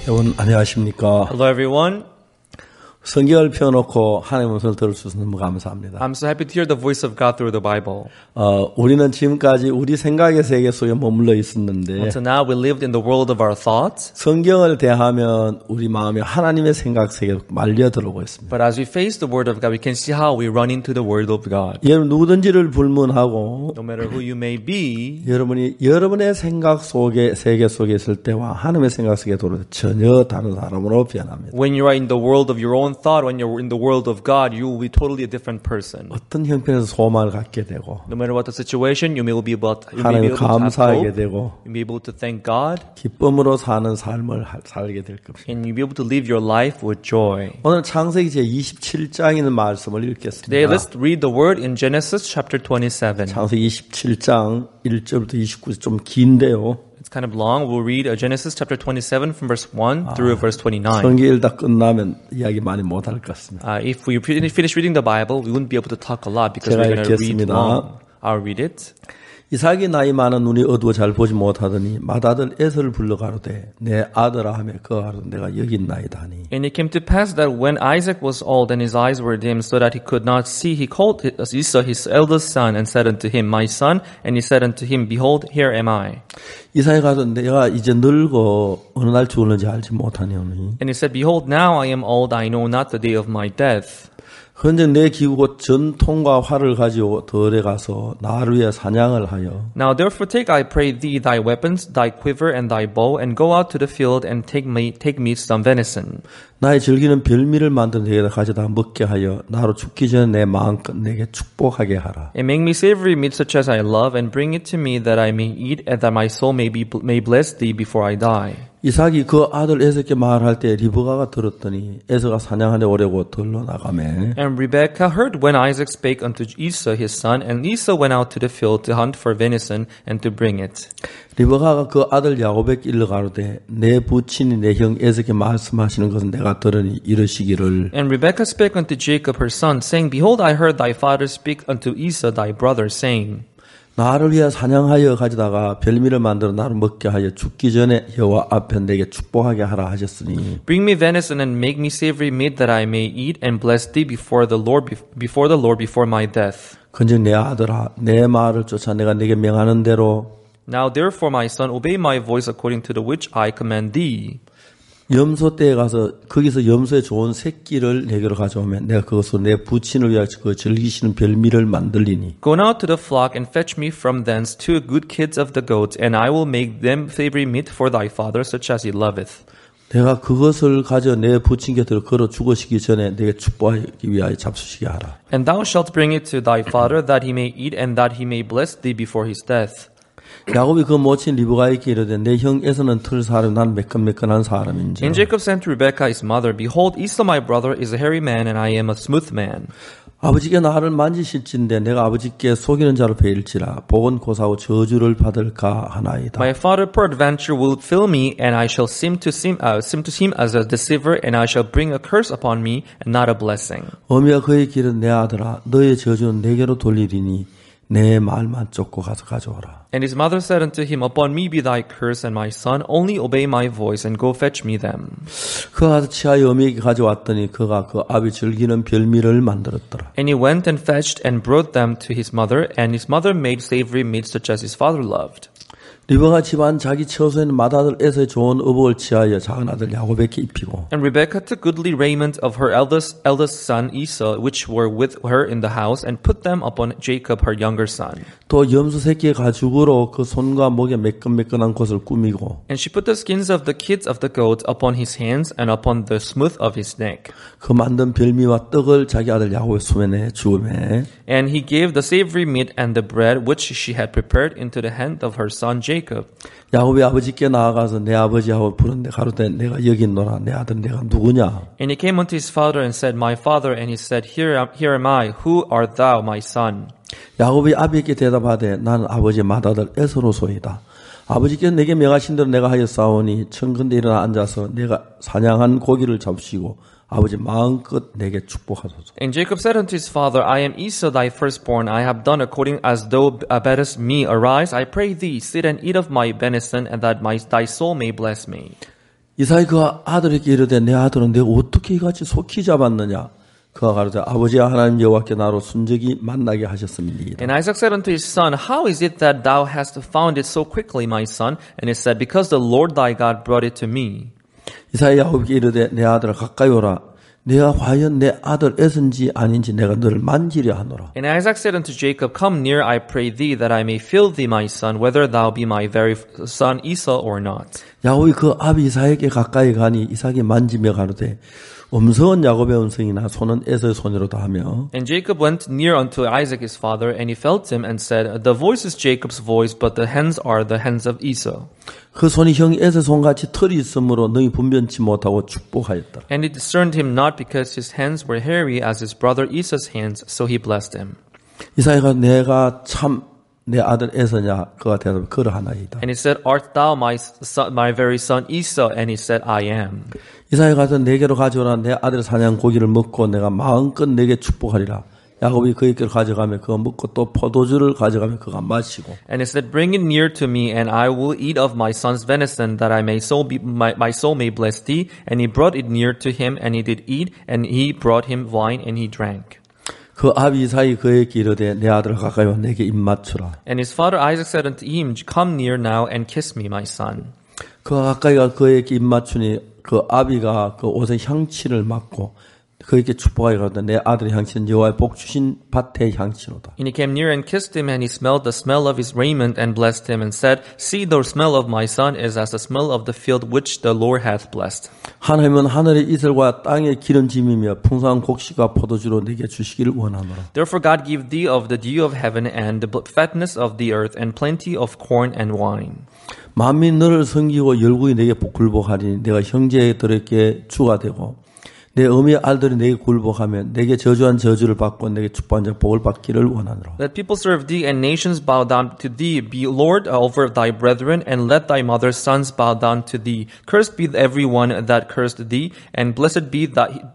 여러분 안녕하십니까? Hello everyone. 성경을 펴놓고 하나님의 음성을 들을 수 있어서 너무 감사합니다. I'm so happy to hear the voice of God through the Bible. 우리는 지금까지 우리 생각의 세계 속에 머물러 있었는데 Until now we lived in the world of our thoughts. 성경을 대하면 우리 마음에 하나님의 생각 세계로 말려 들어오고 있습니다. But as we face the word of God, we can see how we run into the word of God. 여러분 누구든지를 불문하고 No matter who you may be, 여러분이 여러분의 생각 속에 세계 속에 있을 때와 하나님의 생각 세계에 들어올 때 전혀 다른 사람으로 변합니다. when you are in the world of your own thought, when you're in the world of God, you will be totally a different person. 어떤 형편에서 소망을 갖게 되고 No matter what the situation, you may be able to 하나님을 have hope, 감사하게 되고 you may be able to thank God, 기쁨으로 사는 삶을 살게 될 것입니다. and you'll be able to live your life with joy. 오늘 창세기 제27장에 있는 말씀을 읽겠습니다. Today, let's read the word in Genesis chapter 27. 창세기 27장 1절부터 29절 좀 긴데요. It's kind of long. We'll read Genesis chapter 27 from verse 1 through verse 29. 성경 읽다 끝나면 이야기 많이 못할 것 같습니다. If we finish reading the Bible, we wouldn't be able to talk a lot because we're going to read 읽겠습니다. long. I'll read it. 이삭이 나이 많은 눈이 어두워 잘 보지 못하더니 맏아들 에서를 불러 가로되 내 아들아 하며 그가 가로되 내가 여기 있나이다 하니 And it came to pass that when Isaac was old and his eyes were dim so that he could not see, he called Esau his eldest son and said unto him, My son. And he said unto him, Behold, here am I. 이삭이 가로되 내가 이제 늙어 어느 날 죽을는지 알지 못하니오니 And he said, Behold, now I am old, I know not the day of my death. 현재 내 기우고 전통과 활을 가지고 들에 가서 나를 위해 사냥을 하여 Now therefore take, I pray thee, thy weapons, thy quiver, and thy bow, and go out to the field, and take me some venison. 나의 즐기는 별미를 만든 내게다 가져다 먹게 하여 나로 죽기 전에 내 마음껏 내게 축복하게 하라. And make me savory meat such as I love, and bring it to me that I may eat, and that my soul may bless thee before I die. 이삭이 그 아들 에서께 말할 때 리브가가 들었더니 에서가 사냥하려 오려고 들러 나가매 And Rebekah heard when Isaac spake unto Esau his son, and Esau went out to the field to hunt for venison and to bring it. 리브가가 그 아들 야곱에게 일러 가로되 내 부친이 내 형 에서께 말씀하시는 것은 내가 들으니 이르시기를 And Rebekah spake unto Jacob her son, saying, Behold, I heard thy father speak unto Esau thy brother, saying, 나를 위해 사냥하여 가져다가 별미를 만들어 나를 먹게 하여 죽기 전에 여호와 앞에 내게 축복하게 하라 하셨으니 Bring me venison and make me savory meat that I may eat and bless thee before the Lord before my death. 근즉 내 아들아 내 말을 쫓아 내가 네게 명하는 대로 Now therefore, my son, obey my voice according to the which I command thee. 염소 떼에 가서 거기서 염소의 좋은 새끼를 내게로 가져오면 내가 그것으로 내 부친을 위하여 그 즐기시는 별미를 만들리니 Go now to the flock and fetch me from thence 2 good kids of the goats, and I will make them savory meat for thy father, such as he loveth. 내가 그것을 가져 내 부친 곁으로 걸어 죽으시기 전에 내게 축복하기 위하여 잡수시게 하라. And thou shalt bring it to thy father, that he may eat, and that he may bless thee before his death. 야곱이 그 모친 리브가에게 이르되 내 형 에서는 틀 사람 난 매끈매끈한 사람인지. And Jacob said to Rebekah his mother, Behold, Esau my brother is a hairy man, and I am a smooth man. 아버지께 나를 만지실진데 내가 아버지께 속이는 자로 베일지라 복은 고사하고 저주를 받을까 하나이다. My father peradventure will fill me, and I shall seem to him as a deceiver, and I shall bring a curse upon me, and not a blessing. 어미가 그의 길은 내 아들아 너의 저주는 내게로 돌리리니 내 말만 쫓고 가서 가져오라. And his mother said unto him, Upon me be thy curse, and my son, only obey my voice, and go fetch me them. 그가 가서 치하여 어미에게 가져왔더니 그가 그 아비 즐기는 별미를 만들었더라. And he went and fetched and brought them to his mother, and his mother made savory meat such as his father loved. 리브가 집안 자기 처소에는 맏아들 에서의 좋은 의복을 취하여 작은 아들 야곱에게 입히고 And Rebekah took goodly raiment of her eldest son Esau, which were with her in the house, and put them upon Jacob her younger son. 또 염소 새끼의 가죽으로 그 손과 목에 매끈매끈한 곳을 꾸미고 And she put the skins of the kids of the goats upon his hands and upon the smooth of his neck. 그 만든 별미와 떡을 자기 아들 야곱의 수면에 주음에 And he gave the savory meat and the bread which she had prepared into the hand of her son Jacob. 야곱이 아버지께 나아가서 내 아버지하고 부른데 가로되 내가 여기 있노라 내 아들 내가 누구냐? And he came unto his father and said, My father. And he said, Here am I. Who art thou, my son? 야곱이 아비에게 대답하되 나는 아버지의 맏아들 에서로소이다. 아버지께서 내게 명하신 대로 내가 하였사오니 청근대 일어나 앉아서 내가 사냥한 고기를 잡수시고 아버지 마음껏 내게 축복하소서. And Jacob said unto his father, I am Esau thy firstborn. I have done according as thou badest me. Arise, I pray thee, sit and eat of my venison, and that thy soul may bless me. 이삭이 그 아들에게 이르되 내 아들은 내가 어떻게 이같이 속히 잡았느냐? 그가 가로되 아버지와 하나님 여호와께 나로 순적이 만나게 하셨음이니이다. And Isaac said unto his son, How is it that thou hast found it so quickly, my son? And he said, Because the Lord thy God brought it to me. 이삭이 야곱에게 이르되 내 아들아 가까이 오라. 내가 과연 내 아들 에서인지 아닌지 내가 너를 만지려 하노라. And Isaac said unto Jacob, Come near, I pray thee, that I may feel thee, my son, whether thou be my very son Esau or not. 야곱이 그 아비 이삭에게 가까이 가니 이삭이 만지며 가로되 음성은 야곱의 음성이나 손은 에서의 손이로다 하며 And Jacob went near unto Isaac his father, and he felt him, and said, The voice is Jacob's voice, but the hands are the hands of Esau. 그 손이 형 에서 손같이 털이 있으므로 너희 분변치 못하고 축복하였다. And he discerned him not, because his hands were hairy as his brother Esau's hands, so he blessed him. 이삭이가 내가 참 내 아들 에서냐 그가 대답 그러하나이다. And he said, Art thou my son, my very son Esau? And he said, I am. 이삭이 가서 내게로 가져오라. 내 아들 사냥 고기를 먹고 내가 마음껏 내게 축복하리라. 야곱이 그에게로 가져가며 그가 먹고 또 포도주를 가져가며 그가 마시고. And he said, Bring it near to me, and I will eat of my son's venison, that I may my soul may bless thee. And he brought it near to him, and he did eat, and he brought him wine, and he drank. 그 아비 이삭이 그에게 이르되 내 아들아 가까이 와 내게 입 맞추라. And his father Isaac said unto him, Come near now, and kiss me, my son. 그가 가까이가 그에게 입 맞추니 그 아비가 그 옷에 향취를 맡고 그에게 축복하여 가로되 내 아들의 향취는 여호와의 복 주신 밭의 향취로다. And he came near and kissed him, and he smelled the smell of his raiment, and blessed him, and said, See, the smell of my son is as the smell of the field which the Lord hath blessed. 하나님은 하늘의 이슬과 땅의 기름짐이며 풍성한 곡식과 포도주로 내게 주시기를 원하노라. Therefore God give thee of the dew of heaven, and the fatness of the earth, and plenty of corn and wine. 만민이 너를 섬기고 열국이 내게 굴복하리니 내가 형제들에게 주가 되고 내 어미의 알들이 내게 굴복하면 내게 저주한 저주를 받고 내게 축복한 자 복을 받기를 원하노라. Let people serve thee, and nations bow down to thee. Be Lord over thy brethren, and let thy mother's sons bow down to thee. Cursed be every one that cursed thee, and blessed he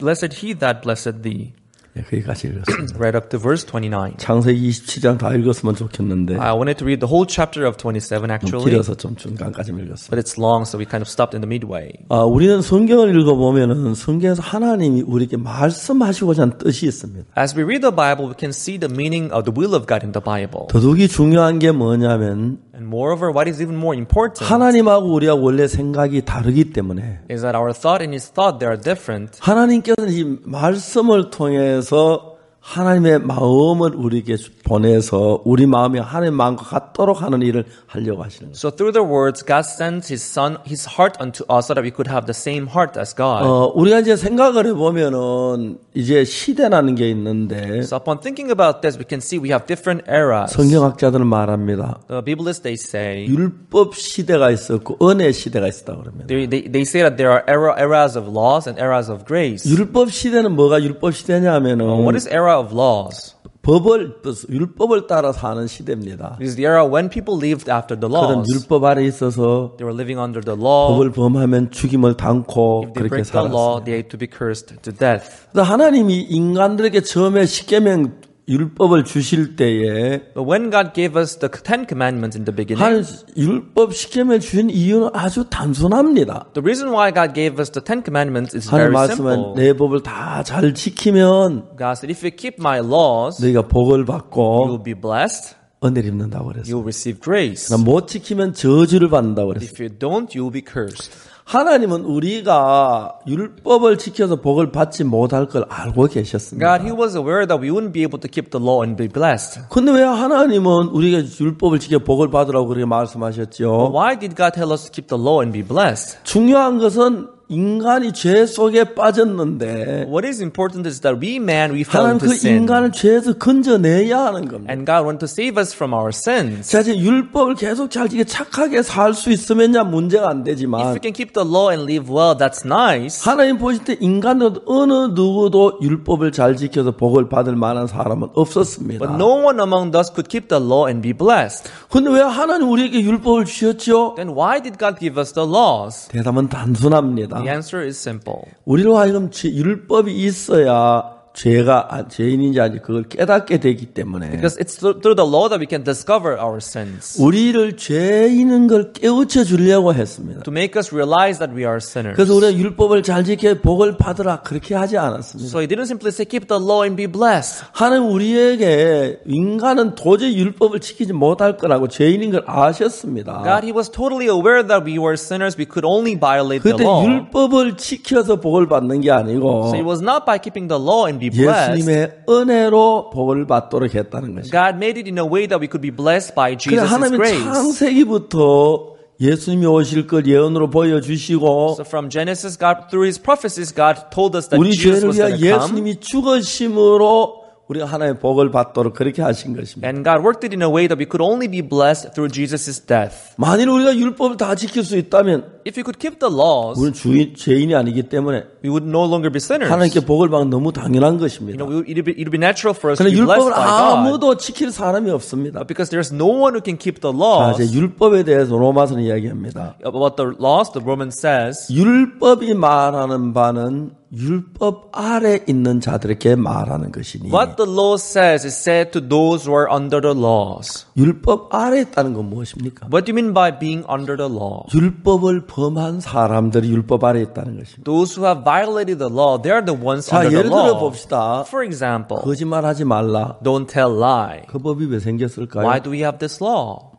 that blessed thee. 네, 거기까지 읽었습니다. Right up to verse 29. 창세기 27장 다 읽었으면 좋겠는데 I wanted to read the whole chapter of 27 actually, 길어서 좀 중간까지 읽었습니다. but it's long, so we kind of stopped in the midway. 우리는 성경을 읽어보면은 성경에서 하나님이 우리에게 말씀하시고자 하는 뜻이 있습니다. As we read the Bible, we can see the meaning of the will of God in the Bible. 더욱이 중요한 게 뭐냐면 And moreover, what is even more important 하나님하고 우리가 원래 생각이 다르기 때문에 is that our thought and His thought, they are different. 하나님께서는 이 말씀을 통해서 하나님의 마음을 우리에게 보내서 우리 마음이 하나님의 마음과 같도록 하는 일을 하려고 하시는 거예요. So through the words, God sends His Son, His heart unto us so that we could have the same heart as God. 우리가 이제 생각을 해보면은 이제 시대라는 게 있는데 So upon thinking about this, we can see we have different eras. 성경학자들은 말합니다. The Biblists, they say, 율법 시대가 있었고 은혜 시대가 있었다 그럽니다. they say that there are eras of laws and eras of grace. 율법 시대는 뭐가 율법 시대냐면은 What is era of laws? 율법을 따라 사는 시대입니다. It is the era when people lived after the 그들은 laws. 율법 아래 있어서 They were living under the law. 법을 범하면 죽임을 당코 If they 그렇게 break the law, 살았습니다. they had to be cursed to death. 하나님이 인간들에게 처음에 십계명 율법을 주실 때에 But when God gave us the Ten Commandments in the beginning, 하나님 율법 십계명을 주신 이유는 아주 단순합니다. the reason why God gave us the Ten Commandments is 하나님 very 말씀은 simple. 내 법을 다 잘 지키면 God said, if you keep my laws, 너희가 복을 you 받고 will be blessed, 은혜를 입는다고 you 그랬어요. will receive grace. 못 지키면 저주를 받는다고 그랬어요. If you don't, you will be cursed. 하나님은 우리가 율법을 지켜서 복을 받지 못할 걸 알고 계셨습니다. God, He was aware that we wouldn't be able to keep the law and be blessed. 근데 왜 하나님은 우리가 율법을 지켜 복을 받으라고 그렇게 말씀하셨죠? Why did God tell us to keep the law and be blessed? 중요한 것은 인간이 죄 속에 빠졌는데 What is important is that we fell 하나님 into 그 sin. 인간을 죄에서 건져내야 하는 겁니다. And God wanted to save us from our sins. 자, 이제 율법을 계속 잘 지켜 착하게 살 수 있으면야 문제가 안 If 되지만 we can keep the law and live well, that's nice. 하나님 보실 때 인간도 어느 누구도 율법을 잘 지켜서 복을 받을 만한 사람은 없었습니다. But no one among us could keep the law and be blessed. 근데 왜 하나님 우리에게 율법을 주셨죠? Then why did God give us the laws? 대답은 단순합니다. The answer is simple. 우리로 하여금 율법이 있어야 죄가 죄인인지 아닌지 그걸 깨닫게 되기 때문에 Because it's through the law that we can discover our sins. 우리를 죄인인 걸 깨우쳐 주려고 했습니다. To make us realize that we are sinners. 그래서 우리가 율법을 잘 지켜 복을 받으라 그렇게 하지 않았습니다. So he didn't simply say keep the law and be blessed. 하나님 우리에게 인간은 도저히 율법을 지키지 못할 거라고 죄인인 걸 아셨습니다. God, he was totally aware that we were sinners. We could only violate the 그때 law. 율법을 지켜서 복을 받는 게 아니고 So it was not by keeping the law and be blessed. 예수님의 은혜로 복을 받도록 했다는 것입니다. God made it in a way that we could be blessed by 그래 Jesus' 하나님은 grace. 창세기부터 예수님이 오실 걸 예언으로 보여주시고 So from Genesis, God, through his prophecies, God told us that 우리 Jesus 죄를 was 위하여 going to come. 예수님이 죽으심으로 우리가 하나님의 복을 받도록 그렇게 하신 것입니다. And God worked it in a way that we could only be blessed through Jesus' death. 만일 우리가 율법을 다 지킬 수 있다면 If we could keep the laws, 우리는 죄인이 아니기 때문에 we would no longer be sinners. 하나님께 복을 받는 너무 당연한 것입니다. It'd be natural for us to 그러나 be blessed 율법을 by God. 아무도 지킬 사람이 없습니다. Because there's no one who can keep the 자, laws. 이제 율법에 대해서 로마서는 이야기합니다. About the laws, the Roman says, 율법이 말하는 바는 율법 아래 있는 자들에게 말하는 것이니 what the law says is said to those who are under the laws. 율법 아래 있다는 건 무엇입니까? What do you mean by being under the law? 율법을 범한 사람들이 율법 아래 있다는 것입니다. Those who have violated the law, they are the ones 자, under the 예를 들어 law. 봅시다. For example, 거짓말하지 말라. don't tell lie. 그 법이 왜 생겼을까요? Why do we have this law?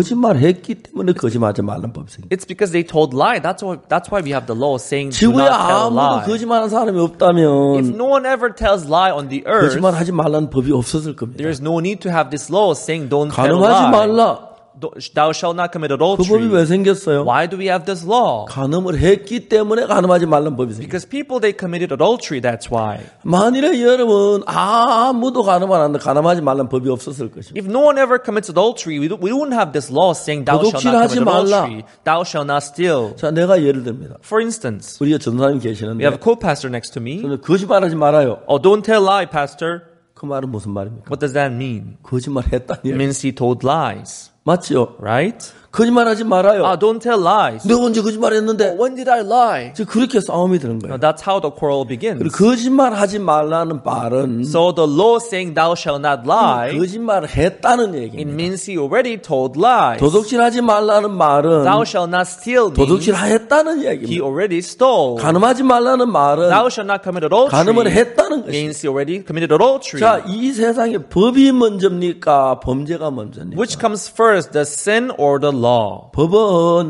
거짓말했기 때문에 거짓말하지 말라는 법이 생겼어요. It's because they told lie. That's why we have the law saying do 지구에 not tell 아무도 lie. 거짓말하는 사람이 If 없다면 no one ever tells lie on the earth, 거짓말하지 말라는 법이 없었을 겁니다. there is no need to have this law saying don't tell 간음하지 lie. 말라. Thou shalt not commit 그 법이 adultery. 왜 생겼어요? Why do we have this law? 간음을 했기 때문에 간음하지 말라는 법이 생겼어요. Because people, they committed adultery, that's why. 만일에 여러분 아무도 간음 안 하는데 간음하지 말라는 법이 없었을 것입니다. If no one ever commits adultery, we wouldn't have this law saying thou shalt not 도둑질하지 commit 말라. adultery. Thou shalt not steal. 자, 내가 예를 듭니다. For instance, 우리가 전도사님 we 계시는데 have a co-pastor next to me. 저는 거짓말하지 말아요. Oh, don't tell lie, pastor. 그 말은 무슨 말입니까? What does that mean? 거짓말했다니. It means he told lies, 맞죠? right? 거짓말하지 말아요. Don't tell lies. 내가 언제 거짓말했는데? When did I lie? 그렇게 싸움이 되는 거예요. That's how the quarrel begins. 그리고 거짓말하지 말라는 말은 So the law saying thou shalt not lie, 거짓말을 했다는 it 얘기입니다. means he already told lies. 도둑질하지 말라는 말은 Thou shalt not steal means 도둑질했다는 he 얘기입니다. already stole. 간음하지 말라는 말은 Thou shalt not commit adultery 간음을 했다는 것입니다. means he already committed adultery. 자, 이 세상에 법이 먼저입니까? 범죄가 먼저입니까? Which comes first, the sin or the law? 법은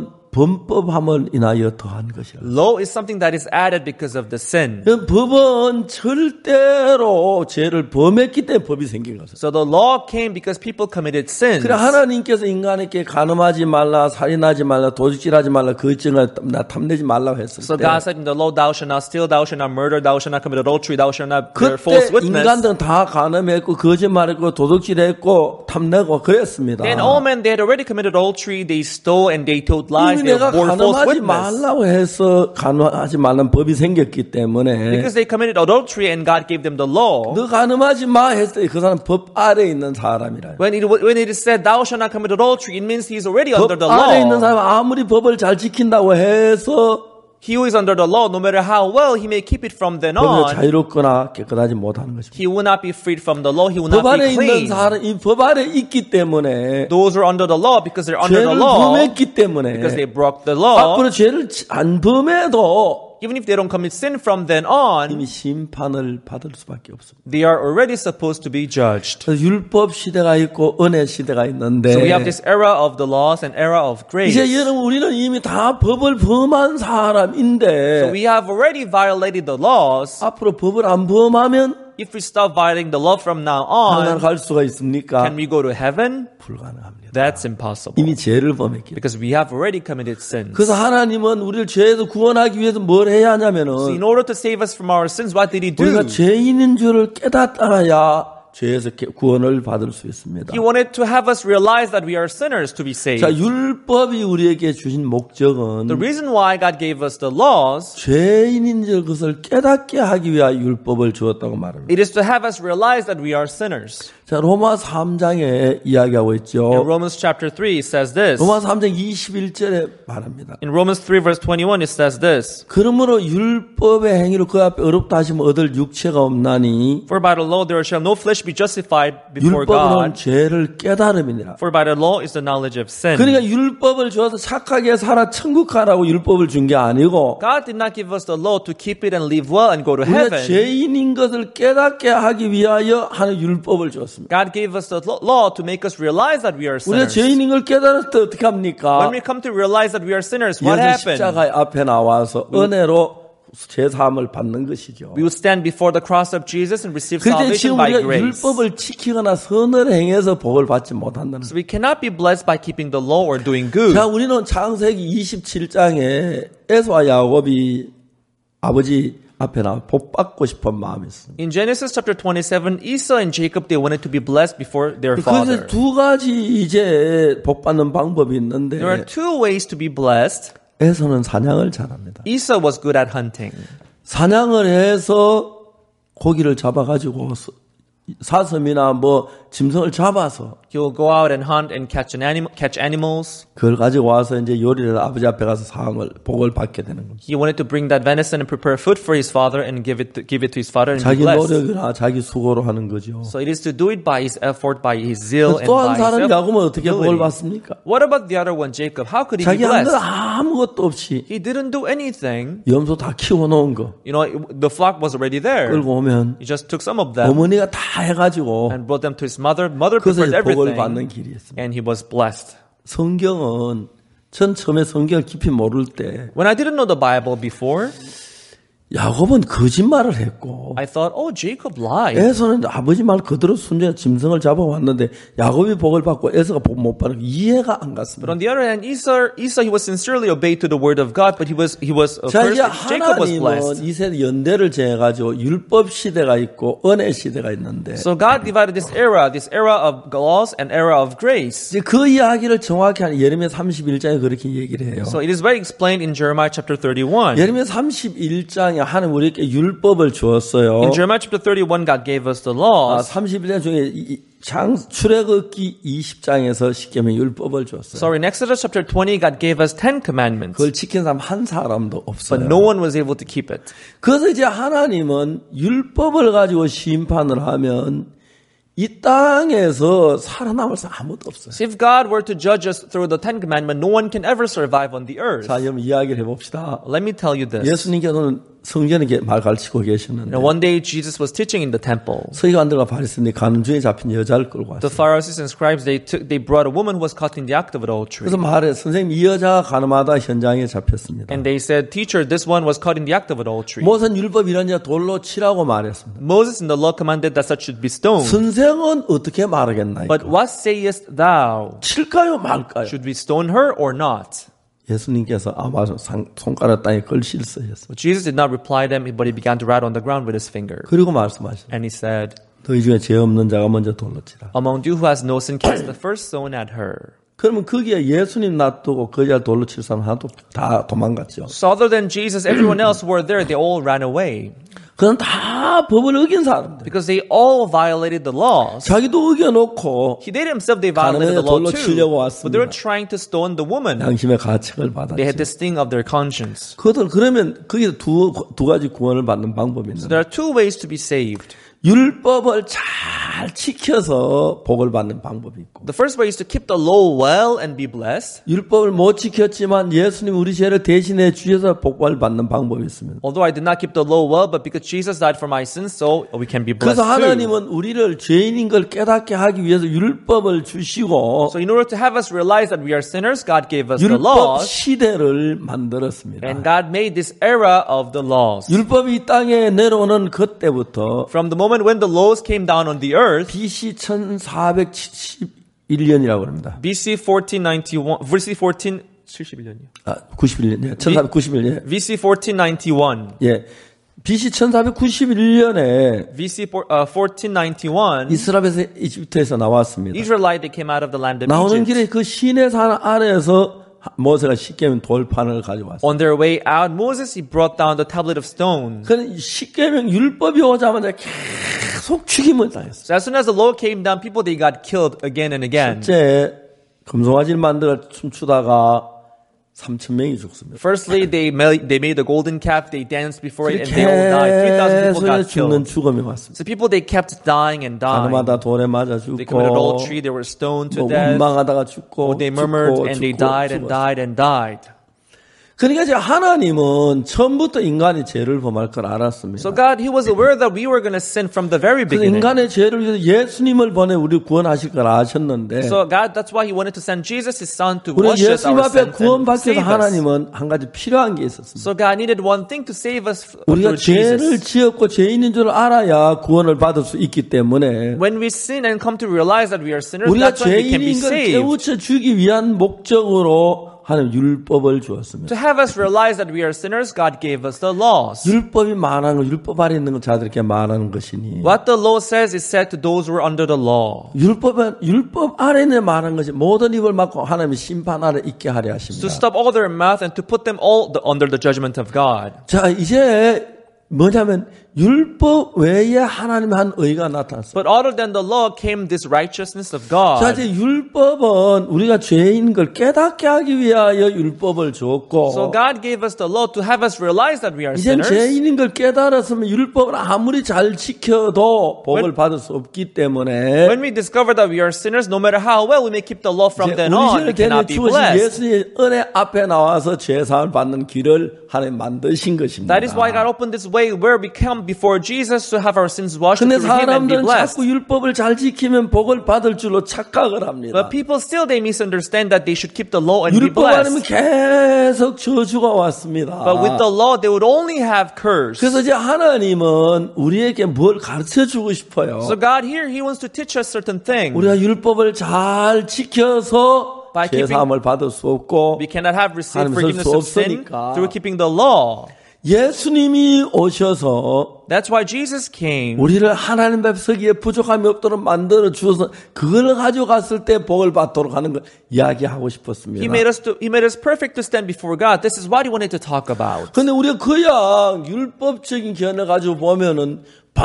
범법함을 인하여 더한 것이라. Law is something that is added because of the sin. 법은 절대로 죄를 범했기 때문에 법이 생긴 것이죠. So the law came because people committed sins. 그래 하나님께서 인간에게 간음하지 말라, 살인하지 말라, 도둑질하지 말라, 거짓을 탐내지 말라고 했을 So 때 God said in the law, thou shalt not steal, thou shalt not murder, thou shalt not commit adultery, thou shalt not bear false 그때 witness. 인간들은 다 간음했고 거짓말했고 도둑질했고 탐내고 그랬습니다. Then all men, they had already committed adultery, they stole and they told lies, 이미 they 내가 bore false 간음하지 witness. 말라고 해서 간음하지 말라는 법이 생겼기 때문에 Because they committed adultery and God gave them the law. 너 간음하지 마 했을 때 그 사람 법 아래에 있는 사람이라. When it is said, thou shalt not commit adultery, it means he is already under 법 the 아래에 있는 law. 사람 아무리 법을 잘 지킨다고 해서 He who is under the law, no matter how well he may keep it from then 법에서 on, 자유롭거나 깨끗하지 못하는 것입니다. he will not be freed from the law, he will 법 not 아래에 be 있는 clean. 사람, 이 법 아래에 있기 때문에 Those who are under the law, because they're under the 죄를 law, 범했기 때문에 because they broke the law, 앞으로 죄를 안 범해도 even if they don't commit sin from then on, 이미 심판을 받을 수밖에 없습니다. they are already supposed to be judged. 그래서 율법 시대가 있고 은혜 시대가 있는데 So we have this era of the laws and era of grace. 이제 여러분 우리는 이미 다 법을 범한 So 사람인데 we have already violated the laws. 앞으로 법을 안 범하면 If we stop violating the law from now 하나님 on, 갈 수가 있습니까? can we go to heaven? 불가능합니다. That's impossible. 이미 죄를 범했기 때문에. Because we have already committed sins. 그래서 하나님은 우리를 죄에서 구원하기 위해서 뭘 해야 So in 하냐면은 order to save us from our sins, what did he do? 우리가 죄인인 줄을 깨닫아야 죄에서 구원을 받을 수 있습니다. He wanted to have us realize that we are sinners to be saved. 자, 율법이 우리에게 주신 목적은 The reason why God gave us the laws, 죄인인 줄 그것을 깨닫게 하기 위하여 율법을 주었다고 말합니다. it is to have us realize that we are sinners. 자, 로마 3장에 이야기하고 In 있죠. Romans chapter 3, it says this. 로마 3장 21절에 말합니다. In Romans 3 verse 21, it says this. 그러므로 율법의 행위로 그 앞에 어렵다 하시면 얻을 육체가 없나니 For by the law there shall no flesh be justified before 율법으로는 God. 죄를 깨달음이니라. For by the law is the knowledge of sin. 그러니까 율법을 줘서 착하게 살아 천국 가라고 율법을 준 게 아니고 God did not give us the law to keep it and live well and go to 우리가 heaven. 죄인인 것을 깨닫게 하기 위하여 하는 율법을 줬습니다. God gave us the law to make us realize that we are 우리가 sinners. 죄인인 걸 깨달을 때 어떻게 합니까? When we come to realize that we are sinners, what 예수 happened? 십자가 앞에 나와서 은혜로 죄사함을 받는 것이죠. We will stand before the cross of Jesus and receive 그런데 salvation 지금 by 우리가 grace. 율법을 지키거나 선을 행해서 복을 받지 못한다는 So we cannot be blessed by keeping the law or doing good. 자, 우리는 창세기 27장에 에서와 야곱이 아버지 앞에 나와 복 받고 싶은 마음이 있습니다. In Genesis chapter 27, Esau and Jacob, they wanted to be blessed before their 그래서 father. 두 가지 이제 복 받는 방법이 있는데 There are two ways to be blessed. 에서는 사냥을 잘합니다. Esau was good at hunting. 사냥을 해서 고기를 잡아가지고 사슴이나 뭐 짐승을 잡아서 He will go out and hunt and catch animals. 그걸 가지고 와서 이제 요리를 아버지 앞에 가서 상을 복을 받게 되는 겁니다. He wanted to bring that venison and prepare food for his father and give it to his father and be 자기 blessed. 노력이나 자기 수고로 하는 거죠. So it is to do it by his effort, by his zeal, and 또 한 by 사람 his 야곱은 어떻게 복을 ability. 받습니까? What about the other one, Jacob? How could he be 자기 한 건 blessed? 아무것도 없이 He didn't do anything. 염소 다 키워놓은 거 You know, the flock was already there. 끌고 오면 He just took some of them 어머니가 다 해가지고 and brought them to his mother. Mother 그것을 prepared 복을 받는 everything, 길이었습니다. and he was blessed. 성경은 전 처음에 성경을 깊이 모를 때 When I didn't know the Bible before, 야곱은 거짓말을 했고 I thought, oh, Jacob lied. 에서는 아버지 말 그대로 순전히 짐승을 잡아왔는데 야곱이 복을 받고 에서가 복 못 받는 거 이해가 안 But 갔습니다. on the other hand, Esau he was sincerely obeyed to the word of God, but he was 자, 이제 cursed. Jacob was 하나님은 blessed. 이 세대 연대를 정해가지고 율법 시대가 있고 은혜 시대가 있는데 So God divided this era of laws and era of grace. 이제 그 이야기를 정확히 하는 예레미야 31장에 그렇게 얘기를 해요. So it is very explained in Jeremiah chapter 31. 예레미야 31장에 하나님 우리에게 율법을 주었어요. In Jeremiah chapter 31, God gave us the 아, laws. 31장 중에 출애굽기 20장에서 십계명 율법을 주었어요. So in Exodus chapter 20, God gave us 10 commandments, 그걸 지킨 사람 한 사람도 but 없어요. no one was able to keep it. 그래서 이제 하나님은 율법을 가지고 심판을 하면 이 땅에서 살아남을 사람 아무도 없어요. So if God were to judge us through the 10 commandments, no one can ever survive on the earth. 자, 그럼 이야기를 해봅시다. Let me tell you this. 예수님께서는 성전에 말 가르치고 계셨는데 One day Jesus was teaching in the temple. 서기관들과 바리새인이 가는 중에 잡힌 여자를 끌고 The 왔어요. Pharisees and scribes, they brought a woman who was caught in the act of adultery. 그래서 말해 선생님 이 여자가 가늠하다 현장에 잡혔습니다. And they said, Teacher, this one was caught in the act of adultery. 모세는 율법 이런 자 돌로 치라고 말했습니다. Moses in the law commanded that such should be stoned. 선생은 어떻게 말하겠나이까? But what sayest thou? 칠까요 말까요? Should we stone her or not? 예수님께서 아마 손가락 땅에 걸실 쓰셨어요. But Jesus did not reply them, but he began to write on the ground with his finger. 그리고 말씀하셨어요. And he said, 너희 중에 죄 없는 자가 먼저 돌로 치라. Among you who has no sin, cast the first stone at her. 그러면 거기에 예수님 놔두고 그 여자 돌로 칠 사람 하나도 다 도망갔죠. So other than Jesus, everyone else who were there, they all ran away. 그건 다 법을 어긴 사람들. Because they all violated the laws. 자기도 어겨놓고 They themselves, they violated the law 돌로 too. 치려고 But they were 왔습니다. trying to stone the woman. 양심의 가책을 They had 받았죠. the sting of their conscience. 그러면 거기에 두 가지 구원을 받는 방법이 So 있는데 there are two ways to be saved. 율법을 잘 지켜서 복을 받는 방법이 있고 The first way is to keep the law well and be blessed. 율법을 못 지켰지만 예수님 우리 죄를 대신해 주셔서 복을 받는 방법이 있습니다. Although I did not keep the law well, but because Jesus died for my sins, so we can be blessed 그래서 too. 하나님은 우리를 죄인인 걸 깨닫게 하기 위해서 율법을 주시고 So in order to have us realize that we are sinners, God gave us the 율법 laws, 시대를 만들었습니다. and God made this era of the laws. 율법이 이 땅에 내려오는 그때부터 From the moment when the laws came down on the earth, BC 1471년이라고 합니다. BC 1491, BC 1471년이요. 91년, 예, 1491년. BC 1491. 예. BC 1491년에 BC 1491. 이스라엘에서 이집트에서 나왔습니다. Israelite, they came out of the land of 나오는 Egypt. 길에 그 시내산 아래에서 모세가 십계명 돌판을 가져왔어요. On their way out, Moses, he brought down the tablet of stone. 그는 십계명 율법이 오자마자 계속 죽임을 당했어요. So as soon as the law came down, people, they got killed again and again. 첫째, 금송아지를 만들어 춤추다가 3,000명이 죽습니다. Firstly, they made the golden calf, they danced before it, and they all died. 3,000 people got 죽는 killed. 죽음이 왔습니다. So people, they kept dying and dying. 가늠하다 돌에 맞아 They committed 죽고, adultery, they were stoned to 뭐 death. 원망하다가 죽고, They murmured and they died and 죽었어요. died and died. 그러니까 이제 하나님은 처음부터 인간이 죄를 범할 걸 알았습니다. So God, He was aware that we were going to sin from the very 그래서 beginning. 인간의 죄를 위해서 예수님을 보내 우리 구원하실 걸 아셨는데 So God, that's why He wanted to send Jesus, His Son, to 우리 wash us 예수님 our 앞에 sins and 구원받기 위해서 save us. 하나님은 한 가지 필요한 게 있었습니다. So God needed one thing to save us 우리가 through 죄를 Jesus. 지었고 죄인인 줄 알아야 구원을 받을 수 있기 때문에 When we sin and come to realize that we are sinners, 우리가 that's when we can be 죄인인 걸 saved. 깨우쳐 주기 위한 목적으로 하나님 율법을 주었습니다. To have us realize that we are sinners, God gave us the laws. 율법이 말하는 거, 율법 아래 있는 건 자들에게 말하는 것이니 What the law says is said to those who are under the law. 율법 아래에 말하는 것이 모든 입을 막고 하나님의 심판 아래 있게 하려 To 하십니다. stop all their mouth and to put them all under the judgment of God. 자, 이제 뭐냐면 율법 외에 하나님의 한 의가 나타났어요. But other than the law came this righteousness of God. 자, 이제 율법은 우리가 죄인 걸 깨닫게 하기 위하여 율법을 줬고 So God gave us the law to have us realize that we are 이젠 sinners. 죄인인 걸 깨달았으면 율법을 아무리 잘 지켜도 복을 받을 수 없기 때문에 When we discover that we are sinners, no matter how well we may keep the law from 이제 then 우리 on, 죄를 we 대는 cannot be 주어진 blessed. 예수님의 은혜 앞에 나와서 죄사함을 받는 길을 하나님 만드신 것입니다. That is why God opened this way where we come before Jesus to have our sins washed 근데 through Him and be 사람들은 blessed. 자꾸 율법을 잘 지키면 복을 받을 줄로 착각을 합니다. But people still, they misunderstand that they should keep the law and be 율법 아니면 blessed. 계속 저주가 왔습니다. But with the law, they would only have curse. 그래서 이제 하나님은 우리에게 뭘 가르쳐 주고 싶어요. So God here, He wants to teach us certain things. 우리가 율법을 잘 지켜서 By keeping- 죄사함을 받을 수 없고 We cannot have received 하나님 forgiveness 수 of sin 없으니까. through keeping the law. 예수님이 오셔서 That's why Jesus came. 우리를 하나님 앞에 서기에 부족함이 없도록 만들어 주어서 그걸 가져갔을 때 복을 받도록 하는 걸 이야기하고 싶었습니다. He made us perfect to stand before God. This is what He wanted to talk about. 근데 우리가 그야 율법적인 견해 가지고 보면은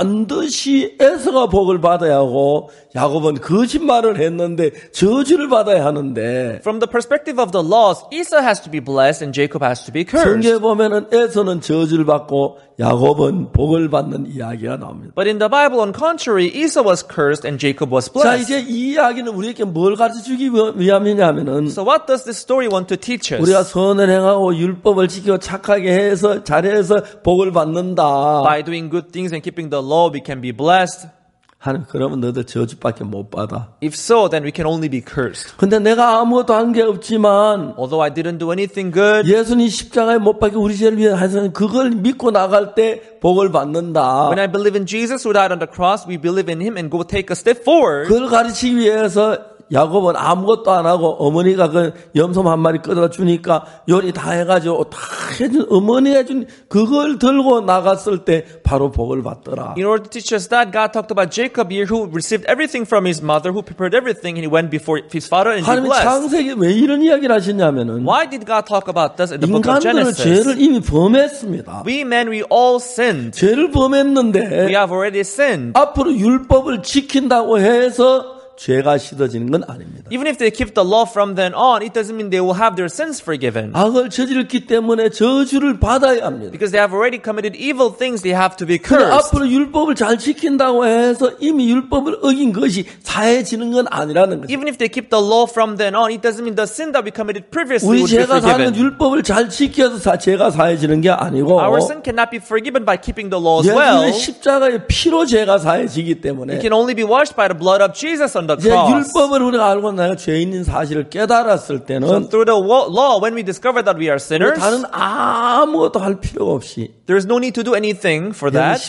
반드시 에서가 복을 받아야 하고 야곱은 거짓말을 했는데 저주를 받아야 하는데 From the perspective of the laws, Esau has to be blessed and Jacob has to be cursed. 성경에 보면은 에서는 저주를 받고 야곱은 복을 받는 이야기가 나옵니다. But in the Bible, on contrary, Esau was cursed and Jacob was 자, blessed. 이제 이 이야기는 우리에게 뭘 가르쳐 주기 위함이냐면은 So what does this story want to teach us? 우리가 선을 행하고 율법을 지키고 착하게 해서 잘해서 복을 받는다. By doing good things and keeping the law, we can be blessed. 하는 그러면 너도 저주밖에 못 받아. If so, then we can only be cursed. 근데 내가 아무것도 한 게 없지만 Although I didn't do anything good, 예수님 십자가에 못 박혀 우리 죄를 위해 하셔서 그걸 믿고 나갈 때 복을 받는다. when I believe in Jesus who died on the cross, we believe in Him and go take a step forward. 그걸 가르치기 위해서 야곱은 아무것도 안 하고 어머니가 그 염소 한 마리 끌어 주니까 요리 다 해가지고 다 해준 어머니가 해준 그걸 들고 나갔을 때 바로 복을 받더라. In order to teach us that, God talked about Jacob here who received everything from his mother, who prepared everything, and he went before his father and he 하나님이 blessed. 창세기 왜 이런 이야기를 하시냐면은 Why did God talk about this in the book of 인간들은 Genesis? 죄를 이미 범했습니다. We men, we all sinned. 죄를 We 범했는데 have already sinned. 앞으로 율법을 지킨다고 해서 죄가 씻어지는 건 아닙니다. Even if they keep the law from then on, it doesn't mean they will have their sins forgiven. 악을 저질렀기 때문에 저주를 받아야 합니다. Because they have already committed evil things, they have to be 근데 cursed. 앞으로 율법을 잘 지킨다고 해서 이미 율법을 어긴 것이 사해지는 건 아니라는 거죠. Even if they keep the law from then on, it doesn't mean the sin that we committed previously 우리 would be 죄가 사는 forgiven. 율법을 잘 지켜서 죄가 사해지는 게 아니고 Our sin cannot be forgiven by keeping the law as 예수님의 well. 십자가의 피로 죄가 사해지기 때문에 It can only be washed by the blood of Jesus on the 이제 cross. 율법을 우리가 알고 내가 죄인인 사실을 깨달았을 So 때는 through the law, when we discover that we are sinners, 다른 아무것도 할 필요가 없이 there is no need to do anything for 여기 that.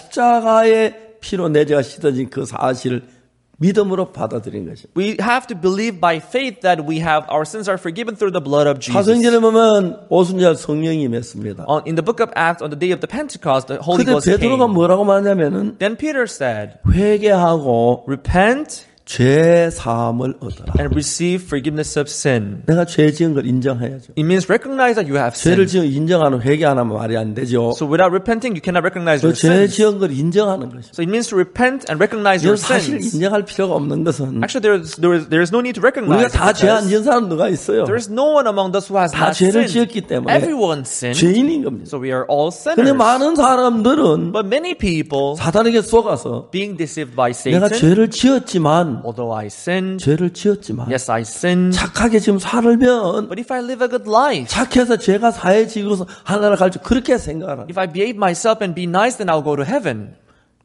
십자가의 피로 내 죄가 씻어진 그 사실을 믿음으로 받아들인 것입니다. We have to believe by faith that our sins are forgiven through the blood of Jesus. 사도행전에 보면 오순절 성령이 임했습니다. In the book of Acts, on the day of the Pentecost, the Holy 그때 Ghost came. 베드로가 뭐라고 말하냐면은 Then Peter said, 회개하고 repent 죄 사함을 얻어라. and receive forgiveness of sin. 내가 죄 지은 걸 인정해야죠. It means recognize that you have 죄를 sinned. 지어 인정 안 하면 회개 안 하면 말이 안 되죠. So without repenting, you cannot recognize 그 your 죄 sins. 지은 걸 인정하는 것이죠. So it means to repent and recognize your 이건 사실 sins. 인정할 필요가 없는 것은 Actually, there is no need to 우리가 recognize 다 it 죄 안 because 지은 사람 누가 있어요? there is no one among us who has 다 not 죄를 sinned. 지었기 때문에 Everyone sinned. 죄인인 겁니다. So we are all 근데 sinners. 많은 사람들은 But many people 사단에게 속아서 being deceived by 내가 Satan, 죄를 지었지만 although I sinned, 죄를 지었지만 yes, I sinned, 착하게 지금 살면 but if I live a good life, 착해서 죄가 사해지고서 하나를 갈줄 그렇게 생각하는 if I behave myself and be nice, then I'll go to heaven.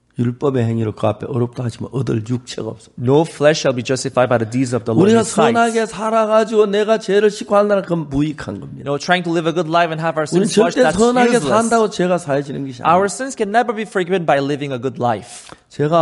율법의 행위로 그 앞에 어렵다 하지만 얻을 육체가 없어. No flesh shall be justified by the deeds of the Lord. 우리가 in His sight. 선하게 살아가지고 내가 죄를 씻고 한다는 건 무익한 겁니다. Trying to live a good life and have our 우리는 sins washed, 절대 that's 선하게 useless. 산다고 죄가 사해지는 것이 Our 아니에요. sins can never be forgiven by living a good life.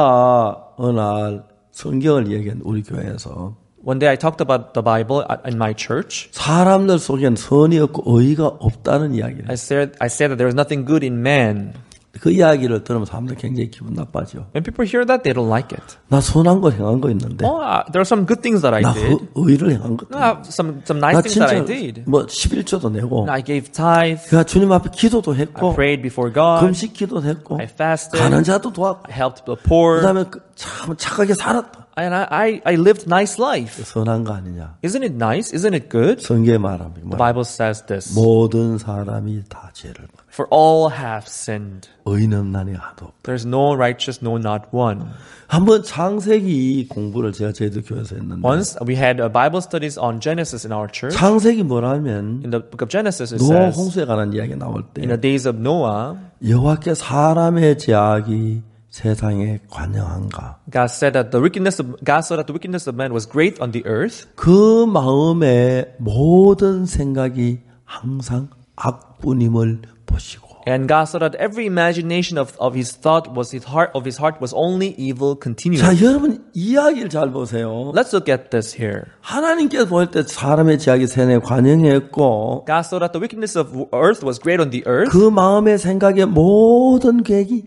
제가 어느 날 성경을 얘기한 우리 교회에서 One day I talked about the Bible in my church. 사람들 속엔 선이 없고 의의가 없다는 이야기를 I said that there is nothing good in man. 그 이야기를 들으면 사람들 굉장히 기분 나빠져. When people hear that, they don't like it. 나 선한 거 행한 거 있는데 Oh, there are some good things that I 나 did. 의의를 행한 것도 I have some 나 nice things that I 진짜 did. 뭐 11조도 내고 I gave tithe. 그가 주님 앞에 기도도 I 했고 prayed before God. 금식 기도도 했고 I fasted. 가난 자도 도왔고 I helped the poor. 그다음에 참 착하게 살았다. And I lived nice life. 선한 거 아니냐? Isn't it nice? Isn't it good? 성경에 말합니다. The Bible says this. 모든 사람이 다 죄를 For all have sinned. 의는 나니 하도 없다. There's no righteous, no not one. 한번 창세기 공부를 제가 저희들 교회에서 했는데 Once we had Bible studies on Genesis in our church. 창세기 뭐라면 In the book of Genesis it 노아 says, 홍수에 관한 이야기 나올 때 in the days of Noah, 여호와께 사람의 죄악이 세상에 관영한가 God said that God saw that the wickedness of man was great on the earth. 그 마음의 모든 생각이 항상 악뿐임을 보시고 And God saw that every imagination of his thought was his heart was only evil continually. 자 여러분 이야기를 잘 보세요. Let's look at this here. 하나님께서 볼 때 사람의 죄악이 세상에 관영했고 God saw that the wickedness of earth was great on the earth. 그 마음의 생각의 모든 계획이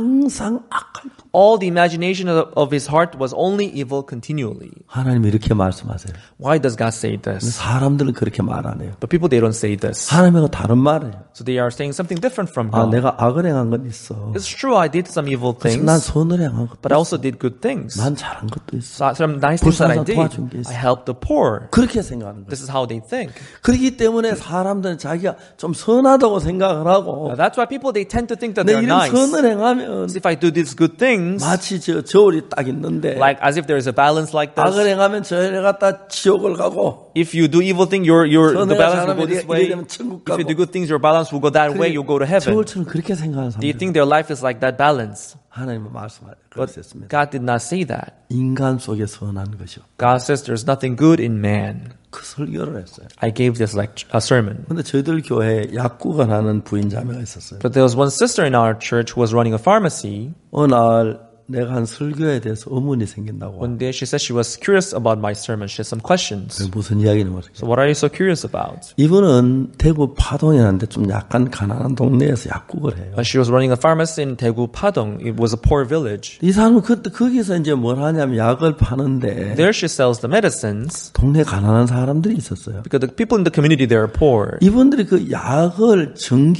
항상 악할 뿐. All the imagination of his heart was only evil continually. 하나님이 이렇게 말씀하세요. Why does God say this? 사람들은 그렇게 말 안 해요. But people, they don't say this. 하나님하고 다른 말이에요. So they are saying something different from 아, God. 내가 악을 행한 건 있어. It's true, I did some evil 그래서 난 things, 선을 행한 것도 but I also did good things. 난 잘한 것도 있어. Some nice things that I 불쌍한 did. 도와준 게 있어. I helped the poor. 그렇게 생각하는 거예요. This is how they think. 그렇기 때문에 사람들은 자기가 좀 선하다고 생각을 하고 That's why people, they tend to think that 내 they're 이런 nice. 선을 행하면 If I do these good things, 마치 저 저울이 딱 있는데 like as if there is a balance like 악을 this. 행하면 저를 갖다 지옥을 가고 If you do evil thing, the 선을 balance will go 행하면 this 이래 way. 되면 천국 If you 가고 do good things, your balance will go that way. You'll go to heaven. 저울처럼 그렇게 생각하는 Do you 사람들 think their life is like that balance? 하나님은 말씀하셨습니다. But God did not say that. 인간 속에 선한 것이요. God says there's nothing good in man. 그 설교를 했어요. I gave this a sermon. 근데 저희들 교회에 약국을 하는 부인 자매가 있었어요. But there was one sister in our church who was running a pharmacy. 어느 날 내가 한 설교에 대해서 의문이 생긴다고. One day she said she was curious about my sermon. She had some questions. 무슨 이야기는 모르겠어요. So what are you so curious about? 이분은 대구 파동이라는데 좀 약간 가난한 동네에서 약국을 해요. She was running a pharmacy in Daegu, Padong. It was a poor village. 이 사람은 거기서 이제 뭘 하냐면 약을 파는데 There she sells the medicines 동네 가난한 사람들이 있었어요. because the people in the community, they are poor. 이분들이 그 약을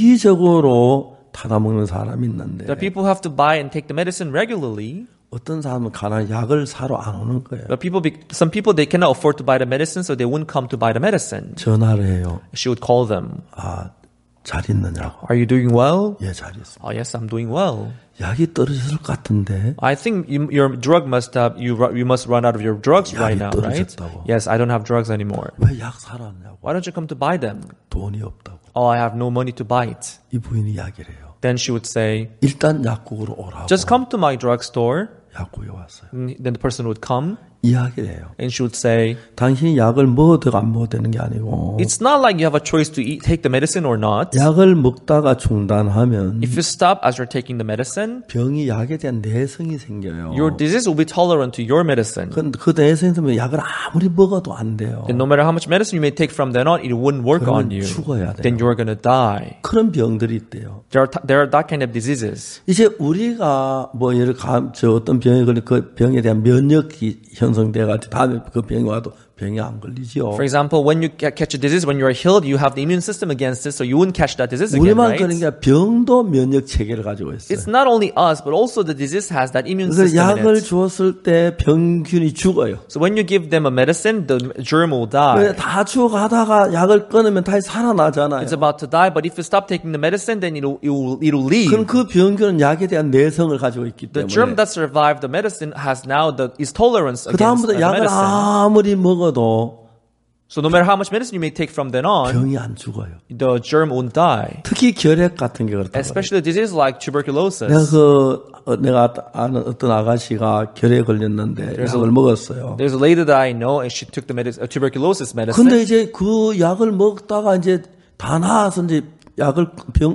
정기적으로 타다 먹는 사람이 있는데 The people have to buy and take the medicine regularly. 어떤 사람은 가난 약을 사러 안 오는 거예요. But some people, they cannot afford to buy the medicine, so they wouldn't come to buy the medicine. 전화를 해요. She would call them. 아, 잘 있느냐고. Are you doing well? 예, 잘 있습니다. Oh, yes, I'm doing well. 약이 떨어졌을 것 같은데. I think your drug must have, you must run out of your drugs right now, right? 떨어졌다고. Yes, I don't have drugs anymore. 왜 약 사러 왔냐고. Why don't you come to buy them? 돈이 없다고. Oh, I have no money to buy it. 이 부인이 이야기를 해요. Then she would say, 일단 약국으로 오라고. just come to my drugstore. 약국에 왔어요. Then the person would come 이야기를 해요. and she would say, 당신이 약을 먹어도 안 먹어도 되는 게 아니고 it's not like you have a choice to take the medicine or not. 약을 먹다가 중단하면 If you stop as you're taking the medicine, 병이 약에 대한 내성이 생겨요. your disease will be tolerant to your medicine. 그 내성이 생기면 약을 아무리 먹어도 안 돼요. And no matter how much medicine you may take from then on, it wouldn't work on you. 죽어야 돼요. Then you're going to die. 그런 병들이 있대요. There are that kind of diseases. 이제 우리가 뭐 어떤 병에 걸린 그 병에 대한 면역 형성돼가지고 다음에 그 병이 와도 병이 안 걸리죠. For example, when you catch a disease, when you are healed, you have the immune system against it, so you wouldn't catch that disease again, 우리만 right? 그런 게 병도 면역 체계를 가지고 있어요. It's not only us, but also the disease has that immune 그래서 system in 약을 it. 주었을 때 병균이 죽어요. So when you give them a medicine, the germ will die. 다 죽어가다가 약을 끊으면 다시 살아나잖아요. It's about to die, but if you stop taking the medicine, then it'll leave. 그럼 그 병균은 약에 대한 내성을 가지고 있기 The germ 때문에 that survived the medicine has now is tolerance 그 against 다음부터 the 약을 medicine. 아무리 먹어도 So no matter how much medicine you may take from then on, 병이 안 죽어요. the germ won't die. 특히 결핵 같은 게 그렇다고. Especially diseases like tuberculosis. 내가 아는 어떤 아가씨가 결핵 걸렸는데 약을 먹었어요. There's a lady that I know, and she took the tuberculosis medicine. 근데 이제 그 약을 먹다가 이제 다 나아서 이제 약을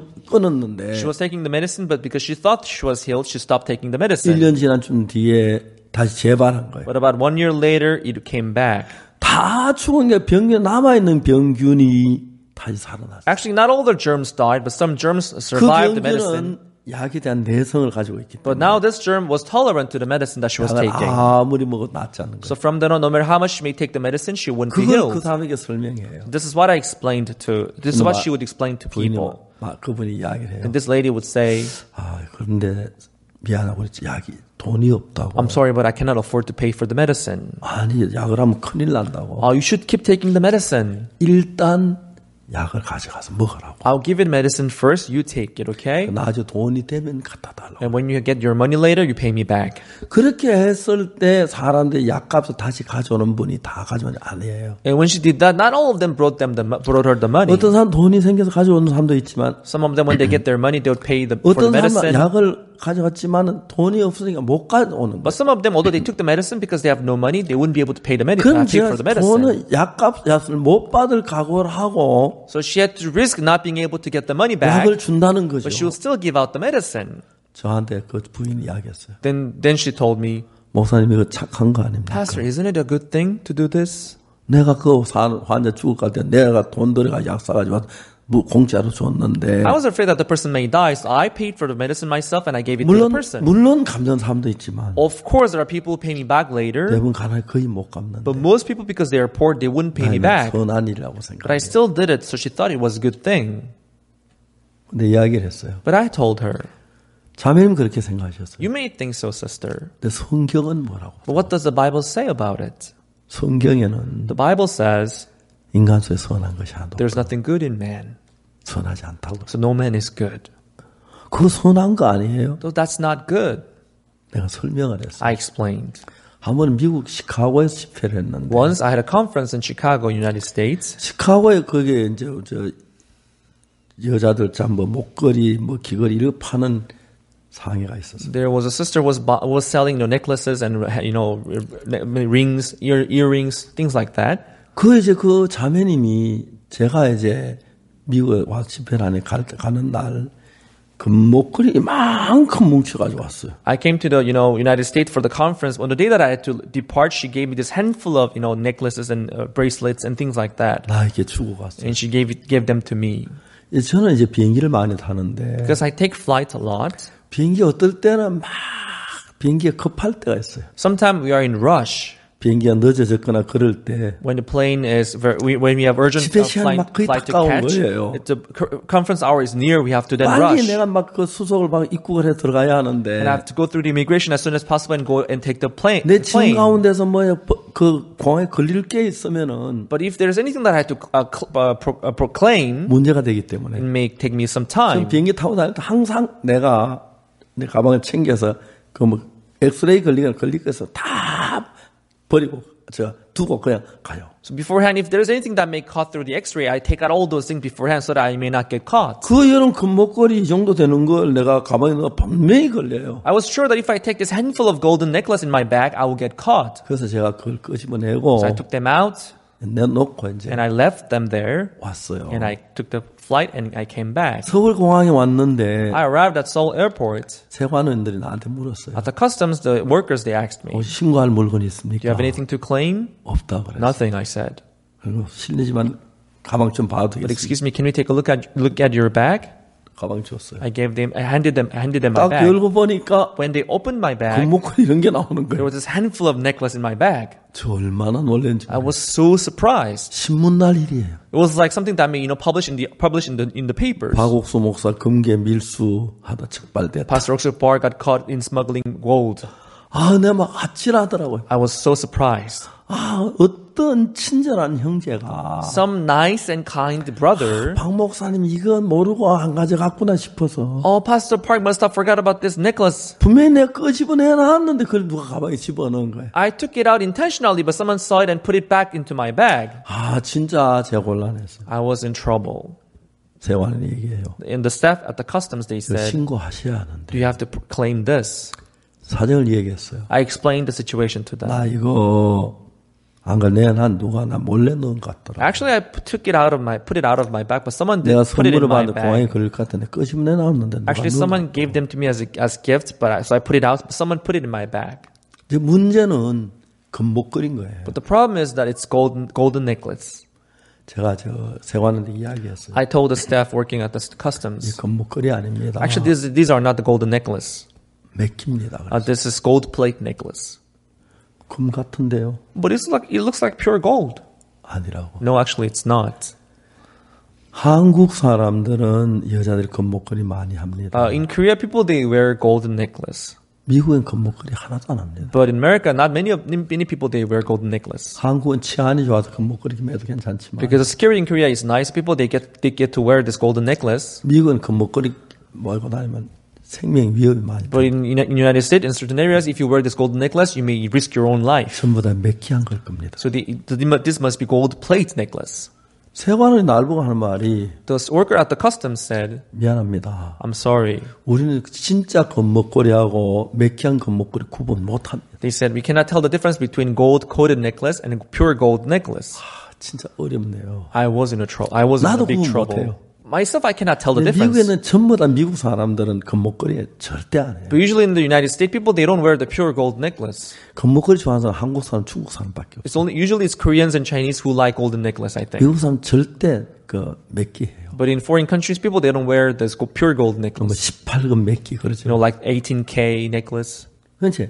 끊었는데 She was taking the medicine, but because she thought she was healed, she stopped taking the medicine. 1년 지난 좀 뒤에 다시 재발한 거예요. But about 1 year later, it came back. 다 죽은 게 병균 남아있는 병균이 다시 살아났어요. Actually, not all the germs died, but some germs 그 survived the medicine. 병균은 약에 대한 내성을 가지고 있기 But 때문에 now this germ was tolerant to the medicine that she was 약을 taking. 아무리 먹어도 낫지 않는 거예요. So from then on, no matter how much she may take the medicine, she wouldn't be 그걸 healed. 그 사람에게 설명해요. This is what I explained to. This is what she would explain to 부인이 people. 그분이 이야기를 해요. And this lady would say, 그런데 미안하고 약이 돈이 없다고. I'm sorry, but I cannot afford to pay for the medicine. 아니 약을 하면 큰일 난다고. You should keep taking the medicine. 일단 약을 가져가서 먹으라고. I'll give it medicine first. You take it, okay? 나중에 돈이 되면 갖다 달라고. And when you get your money later, you pay me back. 그렇게 했을 때 사람들이 약값을 다시 가져오는 분이 다 가져오는 아니에요. And when she did that, not all of them brought her the money. 어떤 사람 돈이 생겨서 가져오는 사람도 있지만 Some of them, when they get their money, they would pay for the 어떤 사람은 medicine. 약을 가져갔지만은 돈이 없으니까 못 가져오는 But 거예요. some of them, although they took the medicine because they have no money, they wouldn't be able to pay 그럼 for the 제가 medicine. 돈을 약값을 못 받을 각오를 하고 So she had to risk not being able to get the money back, 약을 준다는 거죠. but she would still give out the medicine. 저한테 그 부인이 이야기했어요. Then she told me, 목사님 이거 착한 거 아닙니까? Pastor, isn't it a good thing to do this? 내가 그 환자 죽을 것 같아. 내가 돈 들여가 약 사가지고 공짜로 줬는데. I was afraid that the person may die, so I paid for the medicine myself and I gave it to the person. 물론 갚는 사람도 있지만 Of course, there are people who pay me back later, 대부분 가난해 거의 못 갚는데. but most people, because they are poor, they wouldn't pay me back. 선한 일이라고 But I 생각해요. still did it, so she thought it was a good thing. 근데 이야기를 했어요. But I told her, 자매님 그렇게 생각하셨어요. you may think so, sister. 근데 성경은 뭐라고? But what does the Bible say about it? 성경에는 The Bible says 인간 속에 선한 것이 하나도 there's nothing good in man, 선하지 않다고. so no man is good. 그거 선한 거 아니에요? So that's not good. 내가 설명을 했어요. I explained. 한번 미국 시카고에서 집회를 했는데 Once I had a conference in Chicago, United States. 시카고에 거기에 이제 여자들 뭐 목걸이, 뭐 귀걸이 이렇게 파는 상회가 있었어요. There was a sister was selling necklaces and rings, earrings, things like that. 그 이제 그 자매님이 제가 이제 미국에 와서 집회를 안에 가는 날 금목걸이 이만큼 뭉쳐가지고 왔어요. I came to the United States for the conference. On the day that I had to depart, she gave me this handful of necklaces and bracelets and things like that. 나에게 주고 갔어요. And she gave them to me. 저는 이제 비행기를 많이 타는데 Because I take flights a lot. 비행기 어떨 때는 막 비행기가 급할 때가 있어요. Sometimes we are in rush. 비행기가 늦어졌거나 그럴 때 When the plane is when we have urgent 집회 시간이 막 거의 flight to 가까운 catch, 거예요. the conference hour is near. We have to then 빨리 rush. 내가 막 그 수속을 막 입국을 해 들어가야 하는데 And I have to go through the immigration as soon as possible and go and take the plane. 내 침 가운데서 그 공항에 걸릴 게 있으면은 But if there's anything that I have to proclaim, 문제가 되기 때문에 it may take me some 전 time. 비행기 타고 다닐 때 항상 내가 내 가방을 챙겨서 그 뭐 엑스레이 걸릴 거 있어 다 버리고 두고 그냥 가요. So beforehand, if there's anything that may caught through the X-ray, I take out all those things beforehand so that I may not get caught. 그 여름 금목걸이 이 정도 되는 걸 내가 가방에 넣어 분명히 걸려요. I was sure that if I take this handful of golden necklace in my bag, I will get caught. 그래서 제가 그걸 끄집어내고 So I took them out 내놓고 이제 and I left them there 왔어요. and I took the flight and I came back. 서울 공항에 왔는데 I arrived at Seoul Airport. 세관원들이 나한테 물었어요. At the customs, the workers, they asked me, 혹시 신고할 물건이 do 있습니까? you have anything to claim? 없다 그랬어요. Nothing, I said. 그리고 실례지만 가방 좀 봐도 But 되겠습니까? excuse me, can we take a look at your bag? 가방 줬어요. I handed them my 딱 bag. 열고 보니까 When they opened my bag, 금목걸이 이런 게 나오는 there 거예요. was this handful of necklace in my bag. 저 얼마나 놀랐는지. I was so surprised. 신문날 일이에요. It was like something that may, publish in the papers. 박옥수 목사 금괴 밀수하다 적발됐다. Pastor Oxford Park got caught in smuggling gold. 아, 내가 막 아찔하더라고요. I was so surprised. 아, 어떤 친절한 형제가 Some nice and kind brother. 박 목사님 이건 모르고 안 가져갔구나 싶어서 Oh, Pastor Park must have forgot about this necklace. 분명히 내가 끄집어내놨는데 그걸 누가 가방에 집어넣은 거예요. I took it out intentionally, but someone saw it and put it back into my bag. 아, 진짜 제가 곤란했어요. I was in trouble. 세관은 얘기해요. And the staff at the customs, they 이거 said, 신고하셔야 하는데. do you have to claim this? 사정을 얘기했어요. I explained the situation to them. 나 이거 안 그래 내한 누가 나 몰래 넣은 것 같더라. Actually, I put it out of my bag, but someone did 내가 put it in 선물을 my 받는데 공항에 bag. 그럴 것 같은데 끄집어내 나왔는데 누가 Actually, 넣은 someone gave them to me as gifts, so I put it out. Someone put it in my bag. 이제 문제는 금목걸인 거예요. But the problem is that it's golden necklace. 제가 저 세관한테 이야기했어요. I told the staff working at the 이 customs. 금목걸이 아닙니다. Actually, these are not the golden necklace. 맥힙니다. This is gold plate necklace. 금 같은데요? But it looks like pure gold. 아니라고. No, actually, it's not. 한국 사람들은 여자들이 금목걸이 많이 합니다. In Korea, people they wear golden necklace. 미국엔 금목걸이 하나도 안 합니다. But in America, not many people they wear golden necklace. 한국은 치안이 좋아서 금목걸이 매도 괜찮지만 Because the security in Korea is nice. People they get to wear this golden necklace. 미국은 금목걸이 몰고 다니면 생명 위협이 많이 But in United States, in certain areas, if you wear this golden necklace, you may risk your own life. 전부 다 맥기한 걸 겁니다. So this must be gold plate necklace. 세관원이 날 보고 하는 말이 The worker at the customs said, 미안합니다. I'm sorry. 우리는 진짜 금목걸이하고 맥기한 금목걸이 구분 못합니다. They said, we cannot tell the difference between gold-coated necklace and pure gold necklace. 진짜 어렵네요. I was in 나도 a big 구분 trouble. 못해요. Myself, I cannot tell the 근데 difference. 미국에는 전부 다 미국 사람들은 금목걸이 절대 안 해요. But usually in the United States, people, they don't wear the pure gold necklace. 금목걸이 좋아하는 사람 한국 사람, 중국 사람밖에 없어요. Usually it's Koreans and Chinese who like golden necklace, I think. 미국 사람 절대 그 맥기해요. But in foreign countries, people, they don't wear this pure gold 뭐 necklace. 18금 맥기 그러죠. Like 18K necklace. 그렇지.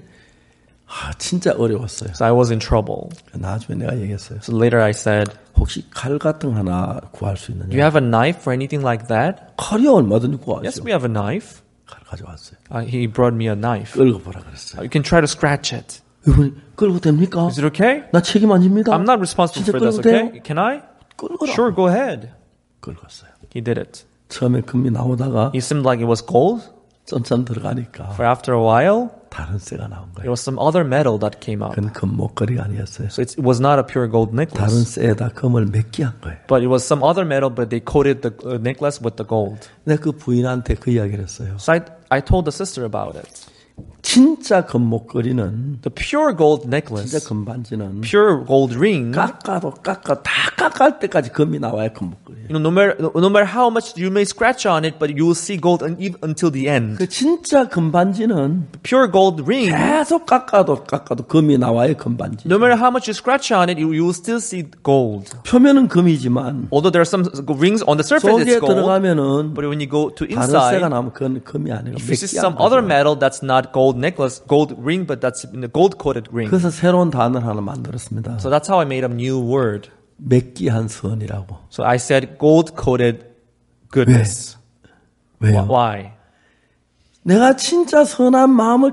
진짜 어려웠어요. So I was in trouble. 나중에 내가 얘기했어요. So later I said, 혹시 칼 같은 거 하나 구할 수 do you 있느냐? have a knife or anything like that? 칼이 얼마든지 구하죠. Yes, we have a knife. 칼 가져왔어요. He brought me a knife. 끌고 보라 그랬어요. You can try to scratch it. 이분이 끌고 됩니까? Is it okay? 나 책임 안 집니다. I'm not responsible 진짜 for this, 끌고 돼요? okay? Can I? 끌거라. Sure, go ahead. 끌었어요. He did it. 처음에 금이 나오다가 It seemed like it was gold. 쫌쫌 들어가니까 But after a while, 다른 쇠가 나온 it 거예요. was some other metal that came up. 그건 금목걸이가 아니었어요. So it was not a pure gold 다른 necklace. 쇠에다 금을 맥기한 거예요. But it was some other metal, but they coated the necklace with the gold. 내가 그 부인한테 그 이야기를 했어요. So I told the sister about it. 진짜 금목걸이는 The pure gold 진짜 necklace, 금반지는 pure gold ring, 깎아도 다 깎을 때까지 금이 나와야 금목걸이에요. no matter how much you may scratch on it, but you will see gold until the end. 그 진짜 금반지는 Pure gold ring, 계속 깎아도 금이 나와야 금반지. no matter how much you scratch on it, you will still see gold. 표면은 금이지만 Although there are some rings on the surface, 속에 it's gold. 들어가면은 But when you go to 다른 쇠가 inside, 나오면 그건 금이 아니고 if you see 맥기한 some other 거죠. metal that's not gold necklace, gold ring, but that's in the gold coated ring. 그래서 새로운 단어를 하나 만들었습니다. So that's how I made a new word. 맥기한 선이라고. So I said gold coated goodness. 왜요? Why? 내가 진짜 선한 마음을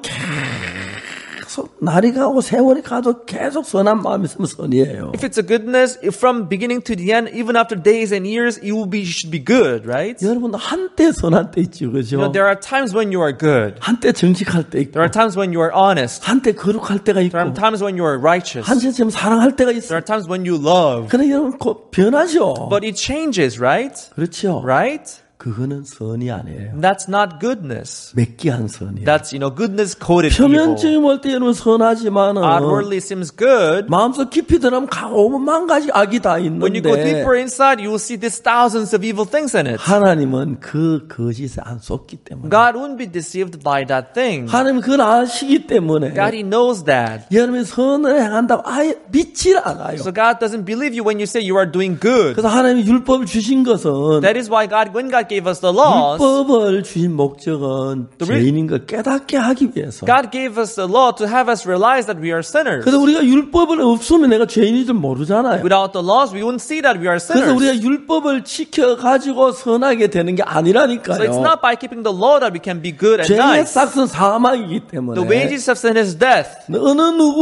계속 날이 가고 세월이 가도 계속 선한 마음이 있으면 선이에요. If it's a goodness, if from beginning to the end, even after days and years, you should be good, right? 여러분 한때 선한 때 있죠, 그죠? There are times when you are good. 한때 정직할 때 있고, There are times when you are honest. 한때 거룩할 때가 있고, There are times when you are righteous. 한때쯤 사랑할 때가 There 있어요. are times when you love. 그래 여러분 변하죠. But it changes, right? 그렇죠. Right? 그거는 선이 아니에요. That's not goodness. 맥기한 선이에요. That's, goodness coated evil. 표면적인 볼 때 여러분 선하지만은 Outwardly seems good. 마음속 깊이 들어가면 오만 가지 악이 다 When you go 있는데 deeper inside, you will see these thousands of evil things in it. 하나님은 그 거짓에 안 속기 때문에 God wouldn't be deceived by that thing. 하나님은 그걸 아시기 때문에 God, He knows that. 여러분이 선을 행한다고 아예 믿질 않아요. So God doesn't believe you when you say you are doing good. 그래서 하나님이 율법을 주신 것은 That is why when God gave us the laws. 율법을 주신 목적은 죄인인 걸 깨닫게 하기 위해서. God gave us the law to have us realize that we are sinners. 그래서 우리가 율법을 없으면 내가 죄인인 줄 모르잖아요. Without the laws, we wouldn't see that we are 그래서 sinners. 우리가 율법을 지켜가지고 선하게 되는 게 아니라니까요. So it's not by keeping the law that we can be good and 죄의 nice. 삭은 사망이기 때문에 The wages of sin is death. 어느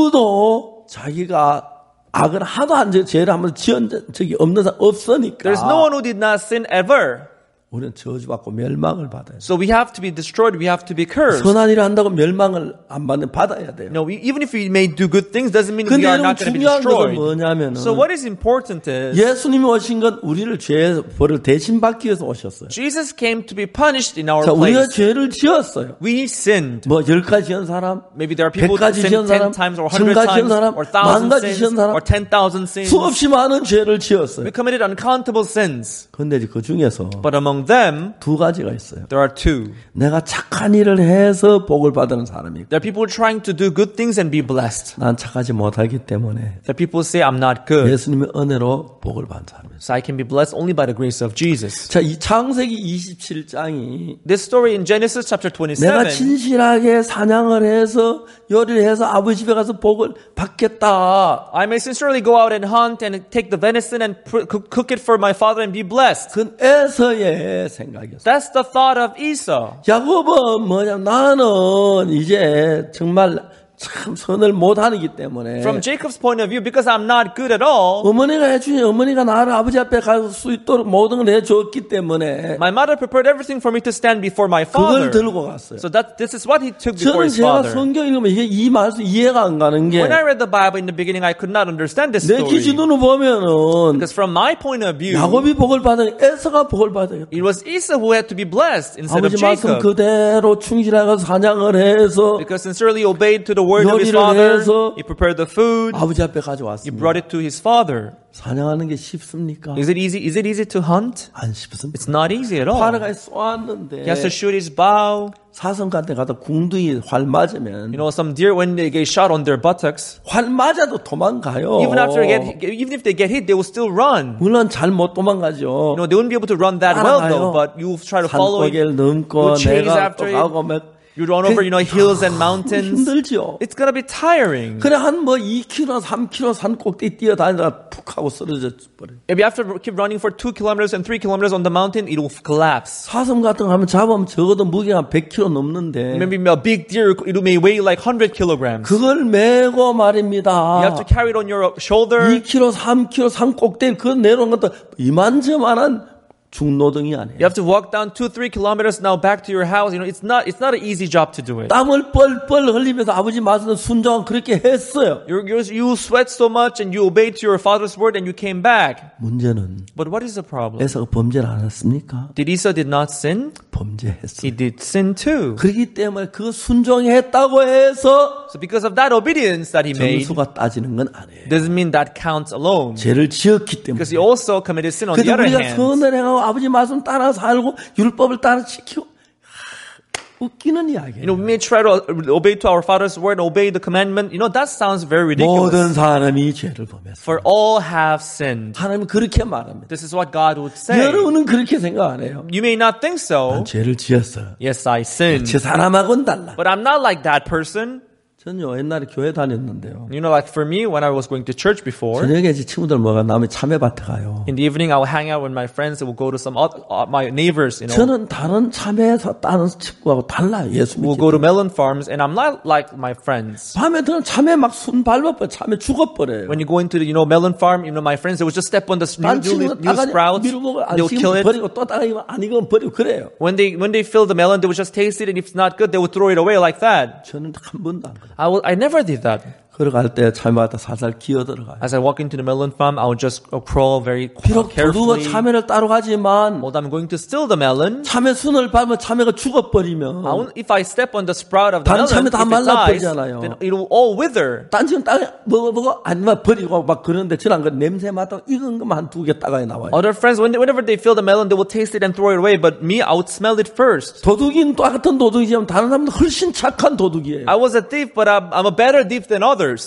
누구도 자기가 악을 하도 안 죄를 한번 지은 적이 없는 사람 없으니까 There's no one who did not sin ever. 우리는 저주받고 멸망을 받아요. So we have to be destroyed. We have to be cursed. 선한 일을 한다고 멸망을 안 받는 받아야 돼요. No, even if we may do good things, doesn't mean we 근데 are 여러분 not going to be 중요한 것은 destroyed. 뭐냐면은 So what is important is 예수님이 오신 건 우리를 죄의 벌을 대신 받기 위해서 오셨어요. Jesus came to be punished in our 자, 우리가 place. 죄를 지었어요. We sinned. 뭐 10가지 지은 사람, Maybe there are people who 100가지 지은 sin 사람, 10 times or 100 1000가지 지은 times 사람, or 1,000 10,000가지 sins 지은 사람, or 10,000 sins. 수없이 많은 죄를 지었어요. We committed uncountable sins. 근데 이제 그 중에서 But among them, 두 가지가 있어요. there are two. 내가 착한 일을 해서 복을 받는 사람이 있고 There are people trying to do good things and be blessed. 난 착하지 못하기 때문에 There are people who say, I'm not good. 예수님의 은혜로 복을 받는 사람이에요. So I can be blessed only by the grace of Jesus. 자, 이 창세기 27장이 This story in Genesis chapter 내가 27, 진실하게 사냥을 해서 요리를 해서 아버지 집에 가서 복을 받겠다. I may sincerely go out and hunt and take the venison and cook it for my father and be blessed. 그건 에서의 생각이었어요. That's the thought of Esau. 야곱은 뭐냐, 나는 이제 정말 참 선을 못하기 때문에 From Jacob's point of view, because I'm not good at all, 어머니가 해주니 어머니가 나를 아버지 앞에 갈 수 있도록 모든 걸 해줬기 때문에 my mother prepared everything for me to stand before my 그걸 father. 들고 갔어요. So this is what he took before 저는 his 제가 father. 성경 읽으면 이게 이 말씀 이해가 안 가는 게 When I read the Bible in the beginning, I could not understand this 내 story. 기준으로 보면은 Because from my point of view, 야곱이 복을 받으니 에서가 복을 받아요. it was Esau who had to be blessed instead of 아버지 말씀 Jacob. 그대로 충실하고 사냥을 해서 Because sincerely obeyed to the word of his 요리를 father, 해서 he prepared the food, 아버지 앞에 he 가져왔습니다. brought it to his father. 사냥하는 게 쉽습니까? Is it easy to hunt? 안 쉽습니다. It's not easy at all. 활을 쏘았는데 He has to shoot his bow. 사슴한테 가서 궁둥이 활 맞으면 You know, some deer, when they get shot on their buttocks, 활 맞아도 도망가요. even if they get hit, they will still run. 물론 잘 못 도망가죠. You know, they wouldn't be able to run that well though, but you try to follow it. 산고개를 넘고 You chase 내가 after 또 it. 가고 막 You run over, hills and mountains. 힘들죠. It's gonna be tiring. 그래 한 뭐 2km, 3km 산 꼭대기 뛰어다니다가 푹 하고 쓰러져 버려요. If you have to keep running for 2 kilometers and 3 kilometers on the mountain, it will collapse. 사슴 같은 거 하면 잡으면 적어도 무게가 100kg 넘는데 Maybe a big deer, it may weigh like 100 kilograms. 그걸 메고 말입니다. You have to carry it on your shoulder. 2km, 3km 산 꼭대기 그거 내려온 것도 이만저만한 중노동이 아니에요. You have to walk down 2-3 kilometers now back to your house. You know, it's not an easy job to do it. 땀을 뻘뻘 흘리면서 아버지 말씀 순종한 그렇게 했어요. You sweat so much and you obeyed to your father's word and you came back. 문제는 But what is the problem? 에서가 범죄를 안 했습니까? Did Esau did not sin? 범죄했어요. He did sin too. 그렇기 때문에 그 순종했다고 해서 So because of that obedience that he made, 점수가 따지는 건 아니에요. doesn't mean that counts alone. 죄를 지었기 때문에. Because he also committed sin on the 그래도 other 우리가 hand. 선을 행하고 아버지 말씀 따라 살고 율법을 따라 지키고 웃기는 이야기예요. You know, we may try to obey to our father's word, obey the commandment. You know, that sounds very ridiculous. 모든 사람이 죄를 범했어요. For all have sinned. 하나님은 그렇게 말합니다. This is what God would say. 여러분은 그렇게 생각 안 해요. You may not think so. 난 죄를 지었어요. Yes, I sinned. 제 사람하고는 달라. But I'm not like that person. 전요 옛날에 교회 다녔는데요. You know, like for me, when I was going to church before, 저녁에 이제 친구들 뭐가 나면 참외밭에 가요. in the evening I would hang out with my friends. I would go to some my neighbors. You know, 저는 다른 참외에서 따는 친구하고 달라요. 예수 we'll 믿기 go to 때문에. melon farms, and I'm not like my friends. 밤에 들은 참외 막 순 밟아버려. 참외 죽어버려요. When you go into the melon farm, my friends, they would just step on the 딴 new 친구는 new 따가지 sprouts. 밀어보고 안 They'll kill 식으면 it. 버리고 또 따가지면 안 익으면 버리고 그래요. When they fill the melon, they would just taste it, and if it's not good, they would throw it away like that. 저는 한 번도 안 그래요. I never did that. 걸어갈 때 참외밭에 살살 기어들어가요. As I walk into the melon farm, I would just crawl very 비록 도둑은 carefully. 참외를 따러 가지만 While I'm going to steal the melon, 참외 순을 밟으면 참외가 죽어버리면 if I step on the sprout of the 다른 melon, 참외 if 다 it dies, 말라버리잖아요. then it will all wither. 딴 지금 따가 먹어 아니면 버리고 막 그러는데 저는 그 냄새 맡아 익은 것만 한 두 개 따가에 나와요. Other friends, whenever they fill the melon, they will taste it and throw it away. But me, I would smell it first. 도둑인 똑같은 도둑이지만 다른 사람은 훨씬 착한 도둑이에요. I was a thief, but I'm a better thief than others.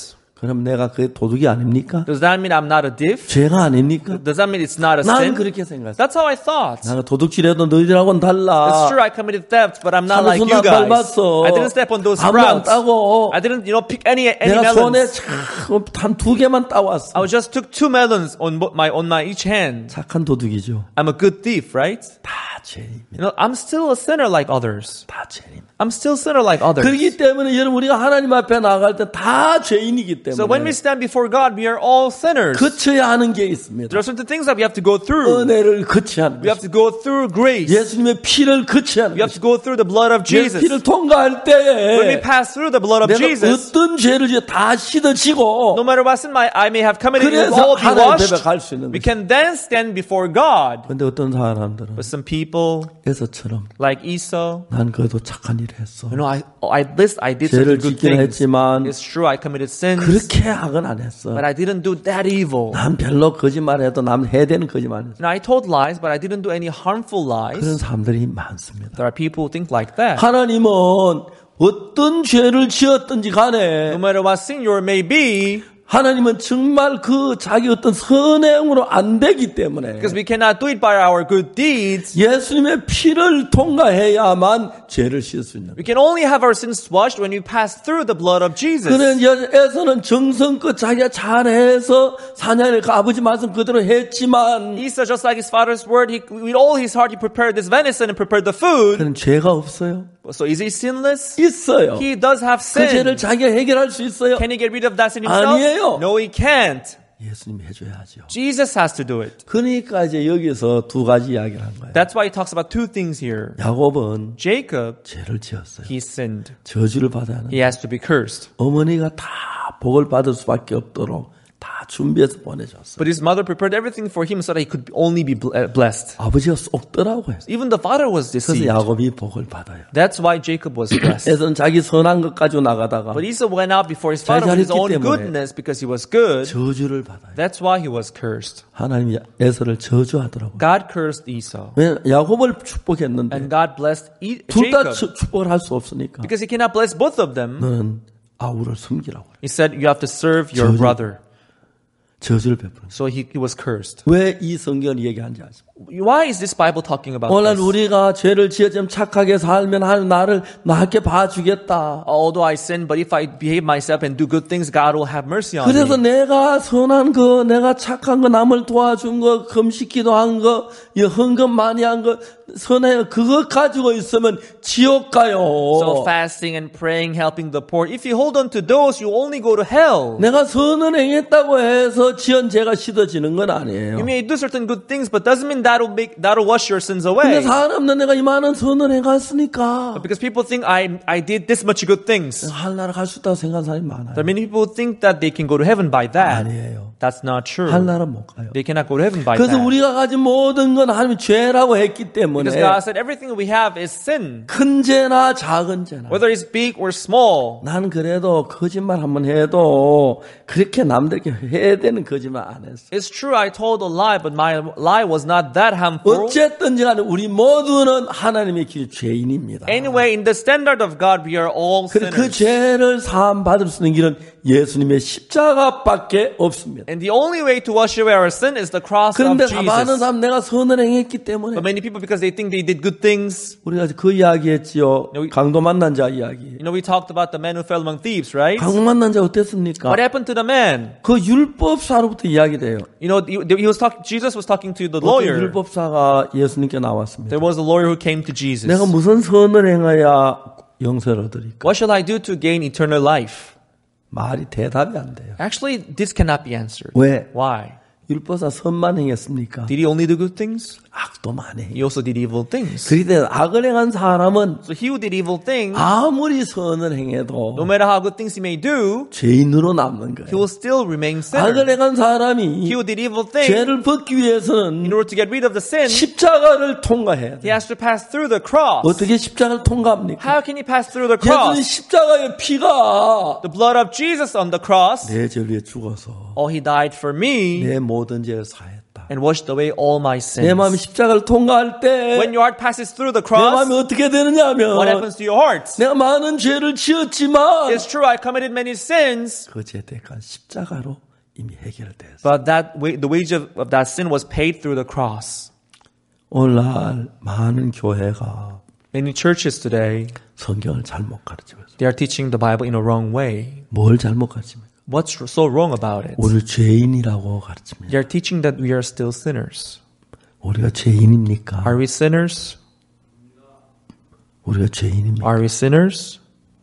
그럼 내가 그게 도둑이 아닙니까? Does that mean I'm not a thief? 죄가 아닙니까? Does that mean it's not a 나는 sin? 그렇게 생각했어. That's how I thought. 나가 도둑질해도 너희들하고는 It's 달라. true I committed theft, but I'm not like 하늘 you 손 안 guys. 밟았어. I didn't step on those 아무도 안 sprouts. 따고. I didn't, pick any 내가 손에 melons. 한 두 개만 따왔어. I just took 2 melons on my each hand. 착한 도둑이죠. I'm a good thief, right? 다 죄입니다. I'm still a sinner like others. 다 죄입니다. I'm still a sinner like others. 그렇기 때문에 여러분 우리가 하나님 앞에 나갈 때 다 죄인이기 So when we 때문에 stand before God, we are all sinners. 거쳐야 하는 게 있습니다. There are certain things that we have to go through. 은혜를 거쳐야 하는 We have 것입니다. to go through grace. 예수님의 피를 거쳐야 하는 We have to 것입니다. go through the blood of 예수 Jesus. 피를 통과할 When we 때에 pass through the blood of 내가 Jesus, 어떤 죄를 지어 다 씻어지고 no matter what sin I may have committed, it will 그래서 all be 하나님 washed. 앞에 갈 수 있는 We 것입니다. can then stand before God. 그런데 어떤 사람들은 But some people, 에서처럼 like Esau, 난 그래도 착한 일을 했어. I did 죄를 certain good 짓긴 things. 했지만 It's true I committed sins, 그렇게 악은 안 했어. but I didn't do that evil. 난 별로 거짓말해도 남 해야 되는 거짓말 했어. I told lies, but I didn't do any harmful 그런 lies. 사람들이 많습니다. There are people who think like that. 하나님은 어떤 죄를 지었든지 No 간에 matter what sin you may be, 하나님은 정말 그 자기 어떤 선행으로 안 되기 때문에 because we cannot do it by our good deeds, 예수님의 피를 통과해야만 죄를 씻을 수 있는. we can only have our sins washed when we pass through the blood of Jesus. 그런 에서는 정성껏 자기가 잘해서 사냥을 그 아버지 말씀 그대로 했지만 Esau, just like his father's word, with all his heart, he prepared this venison and prepared the food. 그런 죄가 없어요. So is he sinless? 있어요. He does have 그 죄를 sin. 자기가 해결할 수 있어요. Can he get rid of that sin himself? 아니에요. No, he can't. 예수님이 해줘야죠. Jesus has to do it. 그러니까 이제 여기서 두 가지 이야기를 한 거예요. That's why he talks about 2 things here. 야곱은 Jacob, 죄를 지었어요. he sinned. 저주를 받아야 하는. He has to be cursed. 어머니가 다 복을 받을 수밖에 없도록 다 준비해서 보내줬어요. But his mother prepared everything for him so that he could only be blessed. 아버지가 쏙더라고 했어요. Even the father was 그래서 deceived. 야곱이 복을 받아요. That's why Jacob was blessed. 에서는 자기 선한 것 가지고 나가다가 But Esau went out before his father with his 잘했기 own 때문에 goodness because he was good. 저주를 받아요. That's why he was cursed. 하나님이 에서를 저주하더라고요. God cursed Esau. 왜 야곱을 축복했는데 And God blessed 둘 다 Jacob. 축복을 할 수 없으니까 Because he cannot bless both of them. 너는 아우를 숨기라고 그래요. He said, you have to serve your 저주. brother. 저주를 베푸는. So he was cursed. 왜 이 성경을 얘기하는지 아십니까? Why is this Bible talking about 오늘 this? 우리가 죄를 지어 좀 착하게 살면 하나님 나를 나게 봐주겠다. Although I sin, but if I behave myself and do good things, God will have mercy on 그래서 me. 내가 선한 거, 내가 착한 거, 남을 도와준 거, 금식기도 한 거, 헌금 많이 한 거, 선해 그거 가지고 있으면 지옥 가요. So fasting and praying, helping the poor, if you hold on to those, you only go to hell. 내가 선을 행했다고 해서 지은 죄가 씻어지는 건 아니에요. You may do certain good things, but doesn't mean that'll wash your sins 근데 away. 사람은 내가 이만한 선을 행했으니까 Because people think I did this much good things. 하늘나라 갈 수 있다고 생각하는 사람이 많아요. There are many people who think that they can go to heaven by that. 아니에요. That's not true. 하늘나라 못 가요. They cannot go to heaven by 그래서 that. 우리가 가진 모든 건 하나님이 죄라고 했기 때문에 Because God said everything we have is sin. 큰 죄나 작은 죄나 Whether it's big or small. 난 그래도 거짓말 한번 해도 그렇게 남들에게 해야 되는 거짓말 안 했어. It's true I told a lie, but my lie was not that harmful. 어쨌든지 간에 우리 모두는 하나님의 길 죄인입니다. Anyway, in the standard of God, we are all 그 sinners. 죄를 사함 받을 수 있는 길은 예수님의 십자가밖에 없습니다. And the only way to wash away our sin is the cross of 그런데 Jesus. 많은 사람 내가 선을 행했기 때문에 But many people, because they think they did good things, 우리가 그 이야기했지요. 여기- 강도 만난 자 이야기. we talked about the man who fell among thieves, right? 강도 만난 자 어땠습니까? What happened to the man? 그 율법사로부터 이야기돼요. Jesus was talking to the 어떤 lawyer. 율법사가 예수님께 나왔습니다. There was a lawyer who came to Jesus. 내가 무슨 선을 행해야 영생을 얻으리까? What shall I do to gain eternal life? 말이 대답이 안 돼요. Actually, this cannot be answered. 왜? Why? 율법사 선만 행했습니까? Did he only do good things? 악도 많이 He 해요. also did evil things. 그런데 악을 행한 사람은 So he who did evil things, 아무리 선을 행해도 no matter how good things he may do, 죄인으로 남는 he 거예요. will still remain 악을 sinner. 행한 사람이 He who did evil things, 죄를 벗기 위해서는 in order to get rid of the sin, 십자가를 통과해야 he 돼요. has to pass through the cross. 어떻게 십자가를 통과합니까? How can he pass through the 예수님 cross? 십자가의 피가 The blood of Jesus on the cross, 내 죄를 위해 죽어서 oh, he died for me, 내 모든 죄를 사했다. and washed away all my 내 마음이 sins. 십자가를 통과할 때 When your heart passes through the 내 cross, 마음이 어떻게 되느냐 하면 what happens to your heart? 내가 많은 죄를 지었지만 It's true, I committed many sins, 그 죄에 대한 십자가로 이미 해결됐어요. but the wage of that sin was paid through the cross. 오늘날 많은 교회가 Many churches today, 성경을 잘못 가르치고 있어요. they are teaching the Bible in a wrong way. 뭘 잘못 가르칩니까? What's so wrong about it? 우리를 죄인이라고 가르칩니다. They are teaching that we are still sinners. 우리가 죄인입니까? Are we sinners? 우리가 죄인입니까? Are we sinners?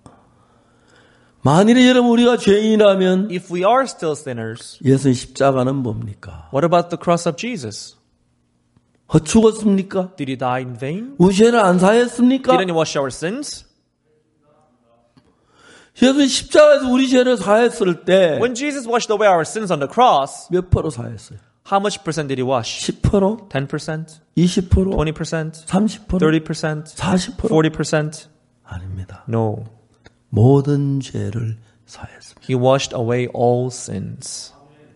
만일에 여러분 우리가 죄인이라면 If we are still sinners, 예수님 십자가는 뭡니까? what about the cross of Jesus? 헛죽었습니까? Did he die in vain? 우리 죄를 안 사했습니까? Didn't he wash our sins? 예수님 십자가에서 우리 죄를 사했을 때 When Jesus washed away our sins on the cross, 몇 프로 사했어요? how much percent did he wash? 10%? 10%? 20%? 20%? 30%? 30%? 40%? 40%? 아닙니다. No. 모든 죄를 사했습니다. He washed away all sins.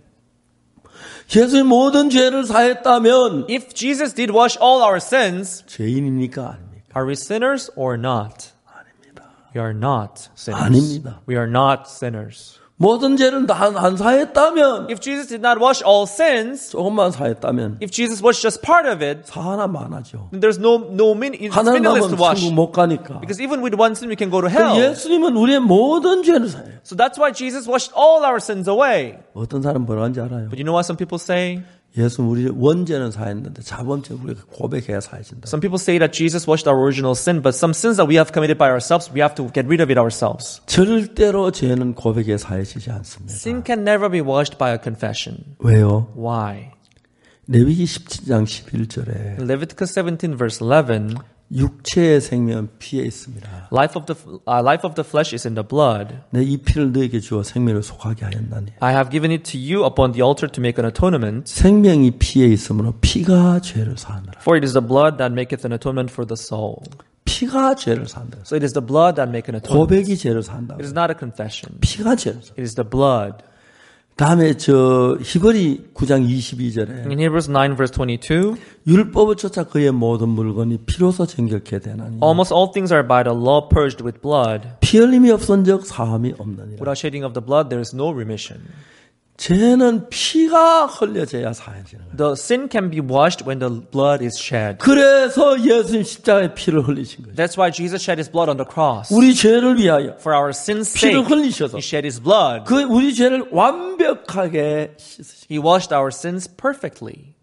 예수님 모든 죄를 사했다면 If Jesus did wash all our sins, 죄인입니까? 아닙니까? are we sinners or not? 아닙니다. We are not sinners. 아닙니다. We are not sinners. 모든 죄를 다 안 사했다면 If Jesus did not wash all sins, 조금만 사했다면 if Jesus washed just part of it, 사 하나만 하죠. then there's it's 하나는 meaningless 남은 to wash. 천국 못 가니까. Because even with one sin, we can go to 그 hell. 예수님은 우리의 모든 죄를 사해요. So that's why Jesus washed all our sins away. 어떤 사람 뭐라 하는지 알아요? But you know what some people say? 예수는 우리 원죄는 사했는데 자범죄는 우리가 고백해야 사해진다. Some people say that Jesus washed our original sin, but some sins that we have committed by ourselves, we have to get rid of it ourselves. 절대로 죄는 고백에 사해지지 않습니다. Sin can never be washed by a confession. 왜요? Why? 레위기 17장 11절에 Leviticus 17 verse 11, 육체의 생명은 피에 있습니다. life of the flesh is in the blood. 내 이 피를 너에게 주어 생명을 속하게 하였나니. I have given it to you upon the altar to make an atonement. 생명이 피에 있으므로 피가 죄를 사하느라. For it is the blood that maketh an atonement for the soul. 피가 죄를 사한다. So it is the blood that maketh an atonement. 고백이 죄를 사한다. It is not a confession. 피가 죄를 사. It is the blood. 다음에 히브리 9장 22절에 In Hebrews 9 verse 22, 율법을 쫓아 그의 모든 물건이 피로서 정결케 되나니 almost all things are by the law purged with blood. 피 흘림이 없은즉 사함이 없느니라. Without shedding of the blood, there is no remission. 죄는 피가 흘려져야 사해지는 거예요. The sin can be washed when the blood is shed. 그래서 예수님 십자가에 피를 흘리신 거예요. That's why Jesus shed his blood on the cross. 우리 죄를 위하여 For our sins' 피를 sake, 흘리셔서 he shed his blood. 그 우리 죄를 완벽하게 씻으신 He washed our sins perfectly.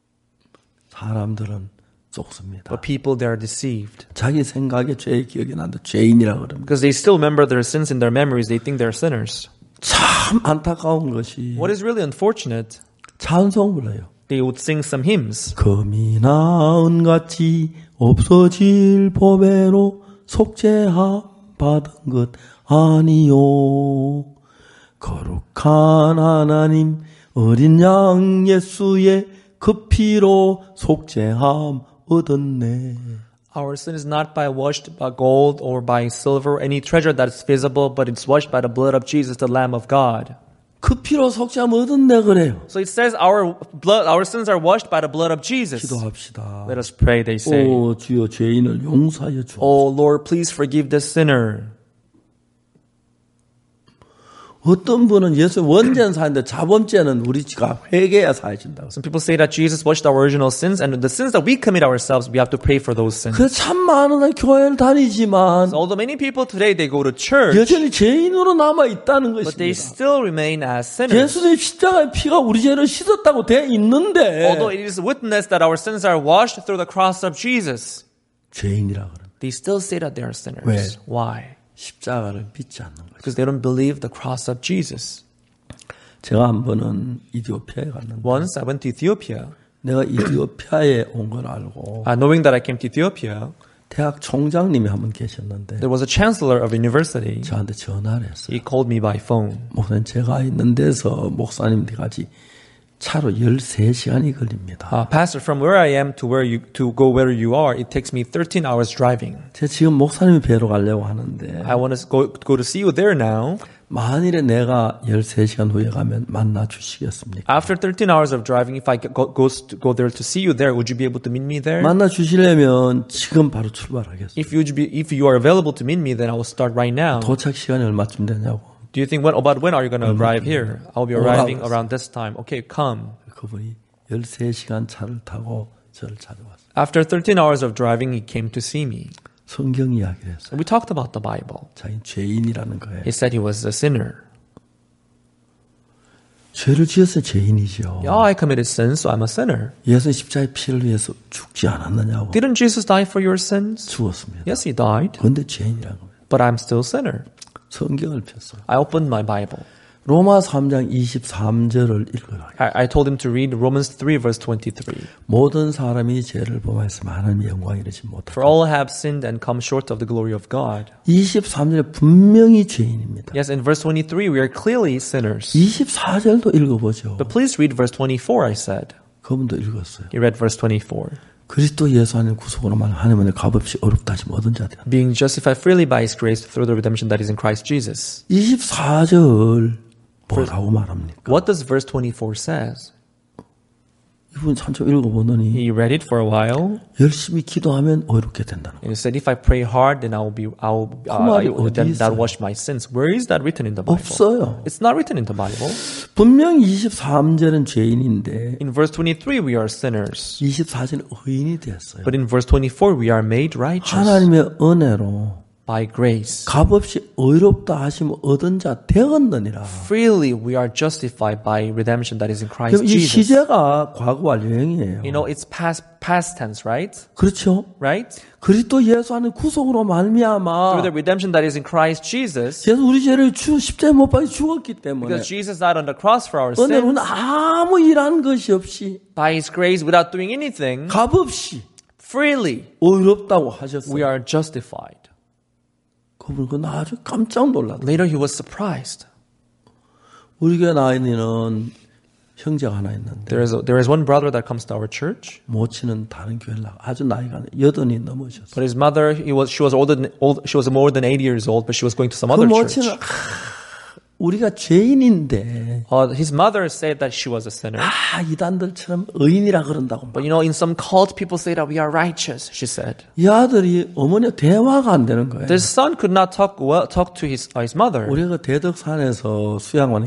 사람들은 속습니다. But people, they are deceived. 자기 생각에 죄의 기억이 난다. 죄인이라고 그럽니다. Because they still remember their sins in their memories. They think they're sinners. 참 안타까운 것이 What is really unfortunate, 찬송 불러요. they would sing some hymns. 금이나 은같이 없어질 보배로 속죄함 받은 것 아니요. 거룩한 하나님 어린 양 예수의 그 피로 속죄함 얻었네. Our sin is not by washed by gold or by silver, any treasure that is visible, but it's washed by the blood of Jesus, the Lamb of God. 그 피로 속죄함 얻었네 그래요. So it says our sins are washed by the blood of Jesus. 기도합시다. Let us pray, they say. 오 주여 죄인을 용서하여 주옵소서. Oh Lord, please forgive the sinner. 어떤 분은 예수 원죄는 사는데 자범죄는 우리가 회개해야 사해진다고. Some people say that Jesus washed our original sins, and the sins that we commit ourselves, we have to pray for those sins. 그 참 많은 교회를 다니지만 So although many people today, they go to church, 여전히 죄인으로 남아 있다는 but they 것입니다. still remain as sinners. 예수님 십자가의 피가 우리 죄를 씻었다고 돼 있는데 Although it is witnessed that our sins are washed through the cross of Jesus, 죄인이라고 그럽니다. they still say that they are sinners. 왜? Why? 십자가를 믿지 않는 거죠. Because they don't believe the cross of Jesus. 제가 한 번은 이디오피아에 갔는데 Once I went to Ethiopia, 내가 이디오피아에 온 걸 알고 knowing that I came to Ethiopia, 대학 총장님이 한 분 계셨는데 there was a chancellor of a university. 저한테 전화를 했어요. He called me by phone. 목사님 제가 있는 데서 목사님들까지 차로 13시간이 걸립니다. Pastor, from where I am to go where you are, it takes me 13 hours driving. 제가 지금 목사님이 뵈러 가려고 하는데 I want to go to see you there now. 만일에 내가 13시간 후에 가면 만나 주시겠습니까? After 13 hours of driving, if I go there to see you there, would you be able to meet me there? 만나 주시려면 지금 바로 출발하겠습니다. If you are available to meet me, then I will start right now. 도착 시간이 얼마쯤 되냐고. Do you think when are you going to arrive here? I'll be arriving around this time. Okay, come. 그분이 13시간 차를 타고 저를 찾아왔어요. After 13 hours of driving, he came to see me. 성경 이야기를 했어요. We talked about the Bible. 자기는 죄인이라는 거예요. He said he was a sinner. 죄를 지어서 죄인이죠. Yeah, I committed sins, so I'm a sinner. 예수 십자가의 피를 위해서 죽지 않았느냐고. Didn't Jesus die for your sins? 죽었습니다. Yes, he died. 그런데 죄인이라는 거예요. But I'm still a sinner. 성경을 폈어요. I opened my Bible. 로마 3장 23절을 읽어라. I told him to read Romans 3 verse 23. 모든 사람이 죄를 범하였으면 하나님의 영광에 이르지 For 못하다. all have sinned and come short of the glory of God. 23절에 분명히 죄인입니다. Yes, in verse 23 we are clearly sinners. 24절도 읽어보죠. But please read verse 24, I said. 그분도 읽었어요. He read verse 24. 그리스도 예수 안에 구속으로만 하나님의 값없이 어렵다 하시면 얻은 자들. Being justified freely by His grace through the redemption that is in Christ Jesus. 24절 뭐라고 말합니까? What does verse 24 says? 이분 한참 읽어보더니 He read it for a while. 열심히 기도하면 어렵게 된다는 And he said, if I pray hard, then then that wash my sins. Where is that written in the Bible? 없어요. It's not written in the Bible. 분명히 23절은 죄인인데 In verse 23, we are sinners. 24절은 의인이 됐어요. But in verse 24, we are made righteous 하나님의 은혜로 by grace. 값없이 의롭다 하시면 얻은 자 되었느니라. Freely, we are justified by redemption that is in Christ 그럼 이 Jesus. 시제가 과거 완료형이에요. You know, it's past tense, right? 그렇죠? Right? 그리스도 예수 안에 구속으로 Through 말미암아 the redemption that is in Christ Jesus, 예수 우리 죄를 십자가에 못 박혀 죽었기 때문에 because Jesus died on the cross for our 은혜로는 sins, 아무 일한 것이 없이 by His grace, without doing anything, 값없이 freely, 의롭다고 we 하셨어요. are justified. 그분 그건 아주 깜짝 놀랐어요. Later, he was surprised. 우리 교회 나이는 형제가 하나 있는데 There is one brother that comes to our church, 모친은 다른 교회를 나가 아주 나이가 80이 넘으셨어요. but his mother, she was more than 80 years old, but she was going to some 그 other church. 모친은 우리가 죄인인데 His mother said that she was a sinner. 이단들처럼 의인이라 그런다고. But you know, in some cult, people say that we are righteous, she said. 이 아들이 어머니와 대화가 안 되는 거예요. The son could not talk to his mother. 우리가 대덕산에서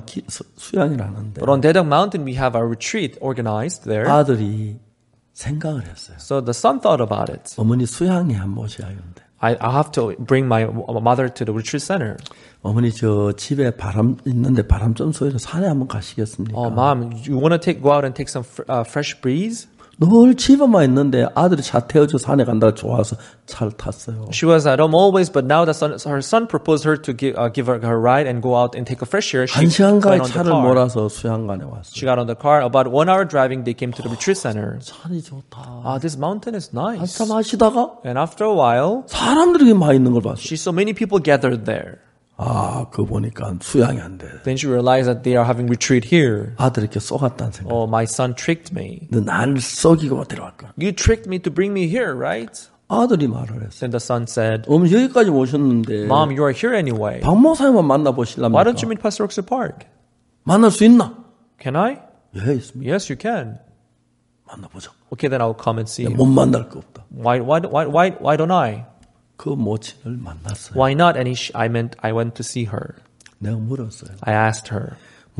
수양을 하는데 But on Daedeok Mountain, we have a retreat organized there. 아들이 생각을 했어요. So the son thought about it. 어머니 수양에 한번 모셔야겠는데. I have to bring my mother to the retreat center. 어머니 저 집에 바람 있는데 바람 좀 쏘여서 산에 한번 가시겠습니까? Mom, you want to go out and take some fresh breeze? 늘 집에만 있는데 아들이 차 태워줘 산에 간다고 좋아서 차를 탔어요. She was at home always, but now her son proposed her to give her a ride and go out and take a fresh air. She 한 시간가에 went on the 차를 car. 몰아서 수양관에 She 왔어요. got on the car. About 1 hour driving, they came to the retreat center. 산이 좋다. This mountain is nice. 한참 하시다가 And after a while, 사람들이 많이 있는 걸 봤어요. she saw many people gathered there. 그거 보니까 수양이 안 돼. Then she realized that they are having retreat here. 아들에게 쏘갔다는 생각. My son tricked me. 너 나를 속이고 데려갈 거야. You tricked me to bring me here, right? 아들이 말을 했어요. Then the son said, 어머니 여기까지 오셨는데 Mom, you are here anyway. 박 목사님만 Why 만나보실랍니까? don't you meet Pastor Oxley Park? 만날 수 있나? Can I? 예, 있습니다. Yes, you can. 만나보자. Okay, then I'll come and see you. 못 만날 거 없다. Why don't I? 그 모친을 만났어요. Why not? And I went to see her. 내가 물었어요. I asked her,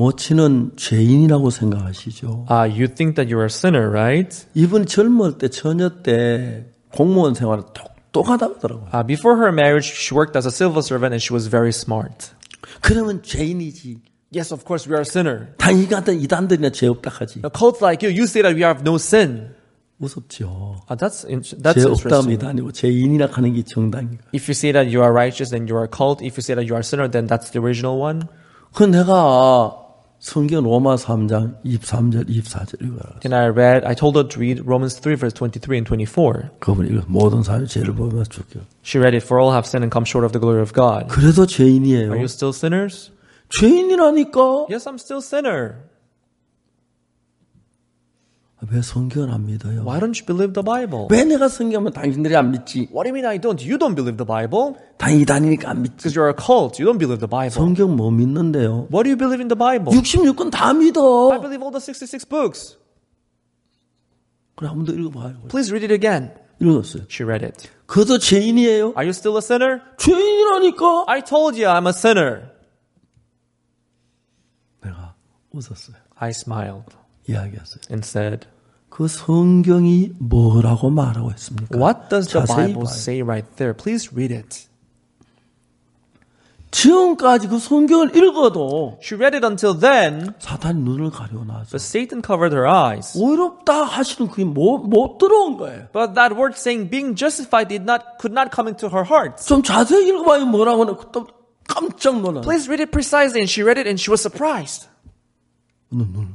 모친은 죄인이라고 생각하시죠? you think that you're a sinner, right? 이분 젊을 때 처녀 때 공무원 생활을 똑똑하다고 하더라고요. Before her marriage, she worked as a civil servant and she was very smart. 그러면 죄인이지. Yes, of course, we are a sinner. 다 이단들이나 죄 없다 하지. A cult like you say that we have no sin. 무섭죠. That's 죄 없다면 interesting. 이단이고 죄인이라 하는 게 정당이니까. If you say that you are righteous, then you are a cult. If you say that you are a sinner, then that's the original one. 그 내가 성경 로마 3장 23절 24절 읽어라. Then I told her to read Romans 3 verse 23 and 24. 그분이 이거 모든 사람이 죄를 범해서 죽여. She read it, for all have sinned and come short of the glory of God. 그래도 죄인이에요. Are you still sinners? 죄인이라니까. Yes, I'm still sinner. 왜 성경을 안 믿어요? Why don't you believe the Bible? 왜 내가 성경하면 당신들이 안 믿지? What do you mean I don't? You don't believe the Bible? 당연히 다니니까 안 믿지. Because you're a cult. You don't believe the Bible. 성경 뭐 믿는데요? What do you believe in the Bible? 66권 다 I 믿어. believe all the 66 books. 그래 한 번 더 읽어봐요. Please read it again. 읽었어요. She read it. 그도 죄인이에요? Are you still a sinner? 죄인이라니까. I told you I'm a sinner. 내가 웃었어요. I smiled 이야기했어요. and said, 그 성경이 뭐라고 말하고 있습니까? what does the 자세히 Bible 봐요. say right there? Please read it. 지금까지 그 성경을 읽어도 She read it until then, 사탄이 눈을 가려놔서 but Satan covered her eyes. 어렵다 하시는 그게 못 들어온 거예요. But that word saying being justified could not come into her heart. 좀 자세히 읽어봐요. 뭐라고 하나 또 깜짝 놀라. Please read it precisely. And she read it and she was surprised. 눈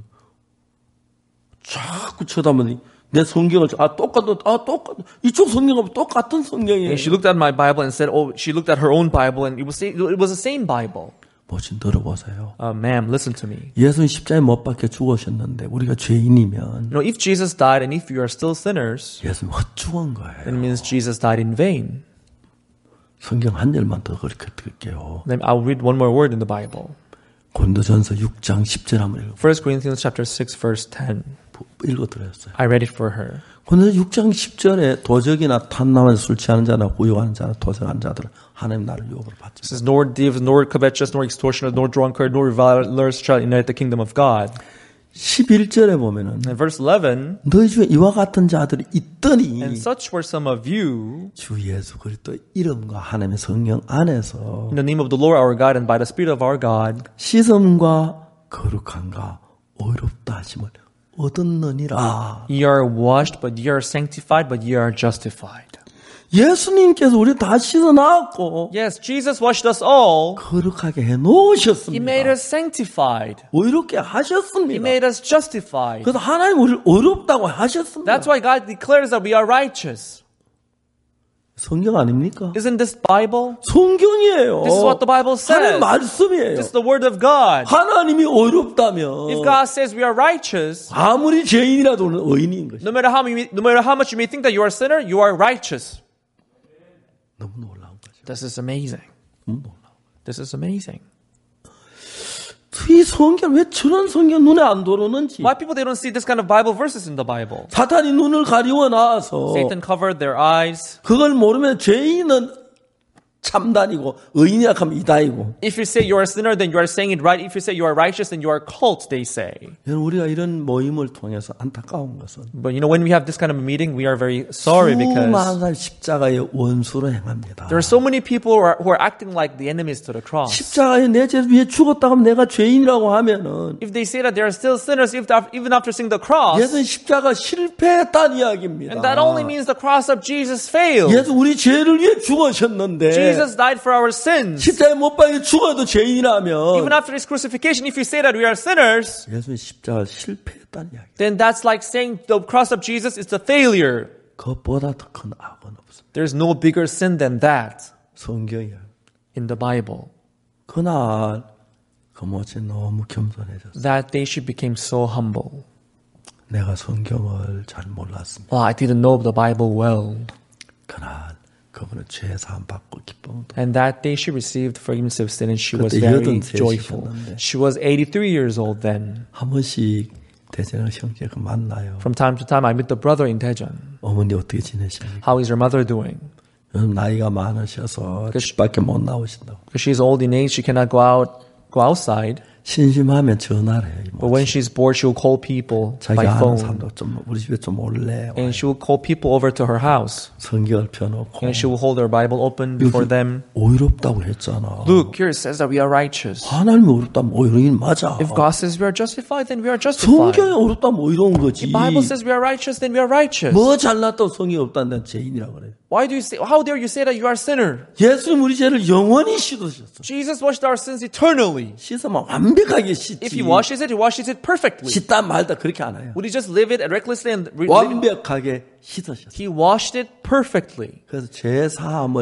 자꾸 쳐다보니 내 성경을 똑같 이쪽 성경하고 똑같은 성경이에요. And she looked at my Bible and said, "Oh, she looked at her own Bible and it was the same Bible." 뭐좀 들어보세요. Ma'am, listen to me. 예수는 십자가에 못 박혀 죽으셨는데 우리가 죄인이면 You know, if Jesus died and if you are still sinners, 예수는 헛죽은 거예요. it means Jesus died in vain. 성경 한 절만 더 그렇게 드릴게요. Then I'll read one more word in the Bible. 고린도전서 6장 10절 한번 1 Corinthians chapter 6 verse 10. 읽어드렸어요. I read it for her. 고린도전서 6장 10절에 도적이나 탐나면 술 취하는 자나 구욕하는 자나 도적하는 자들은 하나님 나를 유혹으로 받지. It says, nor thieves, nor covetous, nor extortioners, nor drunkard, nor revilers shall inherit the kingdom of God. 11절에 보면은 And verse 11, 너희 중에 이와 같은 자들이 있더니 and such were some of you, 주 예수 그리스도 이름과 하나님의 성령 안에서 in the name of the Lord our God and by the Spirit of our God, 씻음과 거룩함과 의롭다 하심을 얻었느니라. ye are washed, but ye are sanctified, but ye are justified. 예수님께서 우리 다 씻어놨고 Yes, Jesus washed us all. 거룩하게 He 해놓으셨습니다. made us sanctified. 의롭게 He 하셨습니다. made us justified. 그래서 하나님 우리를 의롭다고 하셨습니다. That's why God declares that we are righteous. 성경 아닙니까? Isn't this Bible? 성경이에요. This is what the Bible 하나님 says. 말씀이에요. This is the word of God. 하나님이 의롭다면 If God says we are righteous, 아무리 죄인이라도 의인인 것이죠. no matter how much you may think that you are a sinner, you are righteous. 너무 놀라운 거죠. This is amazing. 너무 놀라운 거죠. This is amazing. 이 성경 왜 저런 성경 눈에 안 들어오는지. Why people they don't see this kind of Bible verses in the Bible? 사탄이 눈을 가리워 놔서 Satan covered their eyes. 그걸 모르면 죄인은 참단이고 의인이라 하면 이다이고. If you say you are a sinner, then you are saying it right. If you say you are righteous, then you are a cult, they say. 우리가 이런 모임을 통해서 안타까운 것은 But you know, when we have this kind of a meeting, we are very sorry because 수많은 십자가의 원수로 행합니다. there are so many people who are acting like the enemies to the cross. 십자가에 내 죄 위에 죽었다고 하면 내가 죄인이라고 하면은 If they say that they are still sinners even after seeing the cross, 예수는 십자가 실패했다는 이야기입니다. and that only means the cross of Jesus failed. 예수 우리 죄를 위해 죽으셨는데 Jesus died for our sins. 십자가에 못 박혀 죽어도 죄인이라면 Even after his crucifixion, if you say that we are sinners, 예수는 십자가 실패했다는 이야기. then that's like saying the cross of Jesus is a failure. 그것보다 더 큰 악은 없습니다. There's no bigger sin than that 성경이야. in the Bible. 그날 그 모습이 너무 겸손해졌어. That day she became so humble. 내가 성경을 잘 몰랐습니다. Well, I didn't know the Bible well. 그날 그분은 죄 사함 받고 기쁨도. And that day she received forgiveness of sin and she was 그때 very 83 joyful. 이셨는데. She was 83 years old then. 한 번씩 대전을 형제가 만나요. From time to time I meet the brother in Daejeon. 어머니 어떻게 지내십니까? How is your mother doing? 요즘 나이가 많으셔서 집 밖에 못 나오신다고. Because she's old in age, she cannot go outside. 심심하면 전화를 해요. But when she's bored, she will call people 자기 by 아는 phone. 사람도 좀 우리 집에 좀 올래. And she will call people over to her house. 성경을 펴놓고 And she will hold her Bible open before them. 의롭다고 했잖아. Look, here it says that we are righteous. 하나님이 의롭다면 의로운 맞아. If God says we are justified, then we are justified. 성경이 의롭다면 의로운 거지. The Bible says we are righteous, then we are righteous. 뭐 잘났다고 성경이 없다는 죄인이라고 그래. Why do you say? How dare you say that you are a sinner? 예수님 우리 죄를 영원히 씻으셨어. Jesus washed our sins eternally. 씻으면 완벽하게 씻지. If He washes it perfectly. 씻다 말다 그렇게 안 해요. Would He just live it recklessly and 완벽하게 씻으셨어. He washed it perfectly. 그래서 죄 사함을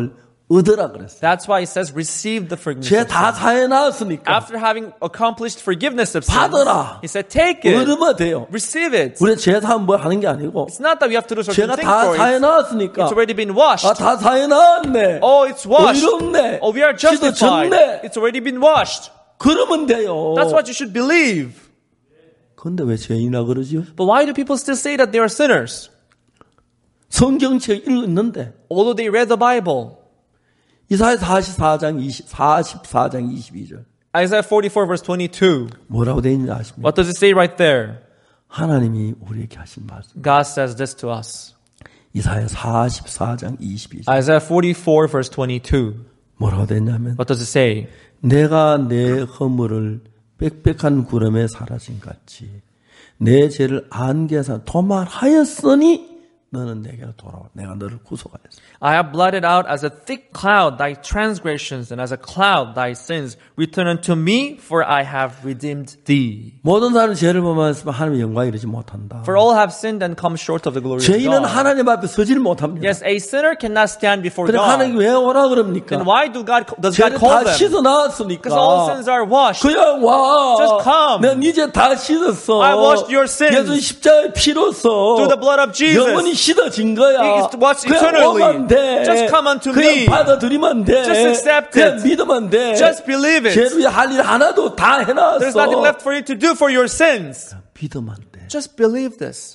얻으라 그랬어요. That's why it says receive the forgiveness 죄 of 다 sins. 사해 놨으니까 After having accomplished forgiveness of sins, 받아라. he said, take it, 얻으면 돼요. receive it. 우리 죄 사면 뭐 하는 게 아니고 It's not that we have to do certain 죄가 things 다 for 사해 it. 놨으니까 It's already been washed. 아, 다 사해 놨네. Oh, it's washed. 의롭네. Oh, we are justified. 씻어졌네. It's already been washed. 그러면 돼요. That's what you should believe. 그런데 왜 죄인이라 그러지요? But why do people still say that they are sinners? 성경책 읽었는데 Although they read the Bible. 이사야 44장 22절 Isaiah 44 verse 22. 뭐라고 되어 있는지 아십니까? What does it say right there? 하나님이 우리에게 하신 말씀. God says this to us. 이사야 44장 22절 Isaiah 44 verse 22. 뭐라고 되냐면 What does it say? 내가 내 허물을 빽빽한 구름에 사라진 같이 내 죄를 안개에서 도말하였으니 너는 내게로 돌아와. 내가 너를 구속하였어. I have blotted out as a thick cloud thy transgressions, and as a cloud thy sins. Return unto me, for I have redeemed thee. 모든 사람은 죄를 범하였으면 하나님의 영광에 이르지 못한다. For all have sinned and come short of the glory of 죄인은 God. 하나님 앞에 서지를 못합니다. Yes, a sinner cannot stand before 그래 God. 하나님 왜 오라 그럽니까? Then why does God 죄를 call 다 them? 씻어 나왔으니까. Because all sins are washed. 그냥 와. Just come. 내가 이제 다 씻었어. I washed your sins. 예수 십자가의 피로써 Through the blood of Jesus. 영원히 씻어진 거야. He is washed 그냥 eternally. 오면 돼. Just come unto 그냥 me. 받아들이면 돼. Just accept 그냥 it. 믿으면 돼. Just believe it. 죄를 할 일 하나도 다 해놨어. There's nothing left for you to do for your sins. 믿으면 돼. Just believe this.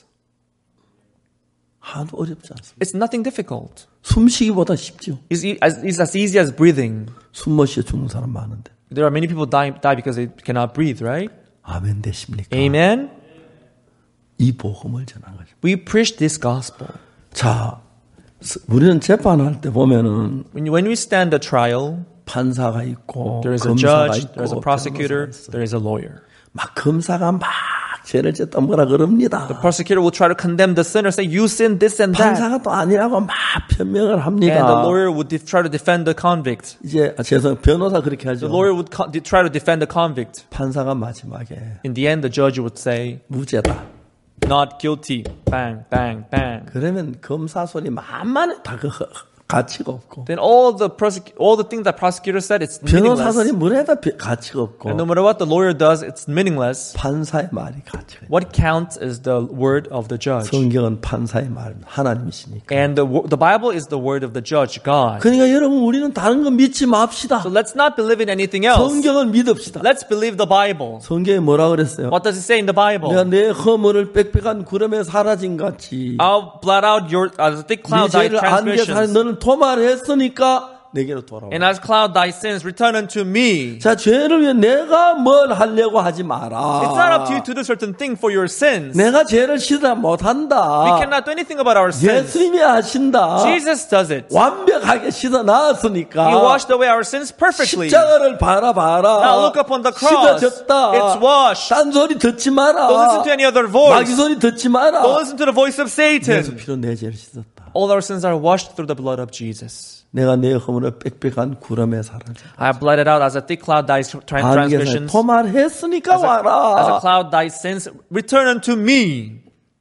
하나도 어렵지 않습니다. It's nothing difficult. 숨쉬기보다 쉽죠. It's as easy as breathing. 숨 못 쉬어 죽는 사람 많은데. There are many people die because they cannot breathe, right? 아멘 되십니까? Amen? 이 복음을 전한 거죠. We preach this gospel. 자, 우리는 재판할 때 보면은 When we stand a trial, 판사가 있고 there is a 검사가 judge, 있고 there is a prosecutor, 변호사가 있어요. there is a lawyer. 막 검사가 막 죄를 졌다 뭐라 그럽니다. The prosecutor will try to condemn the sinner, say, you sin this and that. 판사가 또 아니라고 막 변명을 And 합니다. the lawyer would try to defend the convict. 이제 변호사 그렇게 하죠. The lawyer would try to defend the convict. 판사가 마지막에 In the end, the judge would say, 무죄다. not guilty. Bang, bang, bang. 그러면 검사 소리 만만해 다 그 가치가 없고 Then all the things that prosecutor said, it's 변호사 meaningless. 소리 뭐래다 가치가 없고 And no matter what the lawyer does, it's meaningless. 판사의 말이 가치가 있고 What counts is the word of the judge. 성경은 판사의 말 하나님이시니까. And the Bible is the word of the judge, God. 그러니까 여러분 우리는 다른 거 믿지 맙시다. So let's not believe in anything else. 성경을 믿읍시다. Let's believe the Bible. 성경에 뭐라 그랬어요? What does it say in the Bible? 내가 내 허물을 빽빽한 구름에 사라진 같이 I'll blot out your as a thick 네 cloud thy 죄를 안개 사이 transgressions, 너는 도말했으니까 내게로 돌아와. and as cloud thy sins. Return unto me. 자, 죄를 위해 내가 뭘 하려고 하지 마라. It's not up to you to do certain thing for your sins. 내가 죄를 씻으라 We 못한다. cannot do anything about our sins. 예수님이 하신다. Jesus does it. 완벽하게 씻어 놨으니까. He washed away our sins perfectly. 십자가를 바라봐라. Now look upon the cross. 씻어졌다. It's washed. 딴 소리 듣지 마라. Don't listen to any other 마귀 voice. 소리 듣지 마라. Don't listen to the voice of 예수 Satan. 피로 내 죄를 씻었다. All our sins are washed through the blood of Jesus. 내가 내 허물을 빽빽한 구름에 사라져. I have blotted out as a thick cloud thy 안개사에 transgressions, 도말했으니까 as a 와라. cloud thy sins. Return unto me.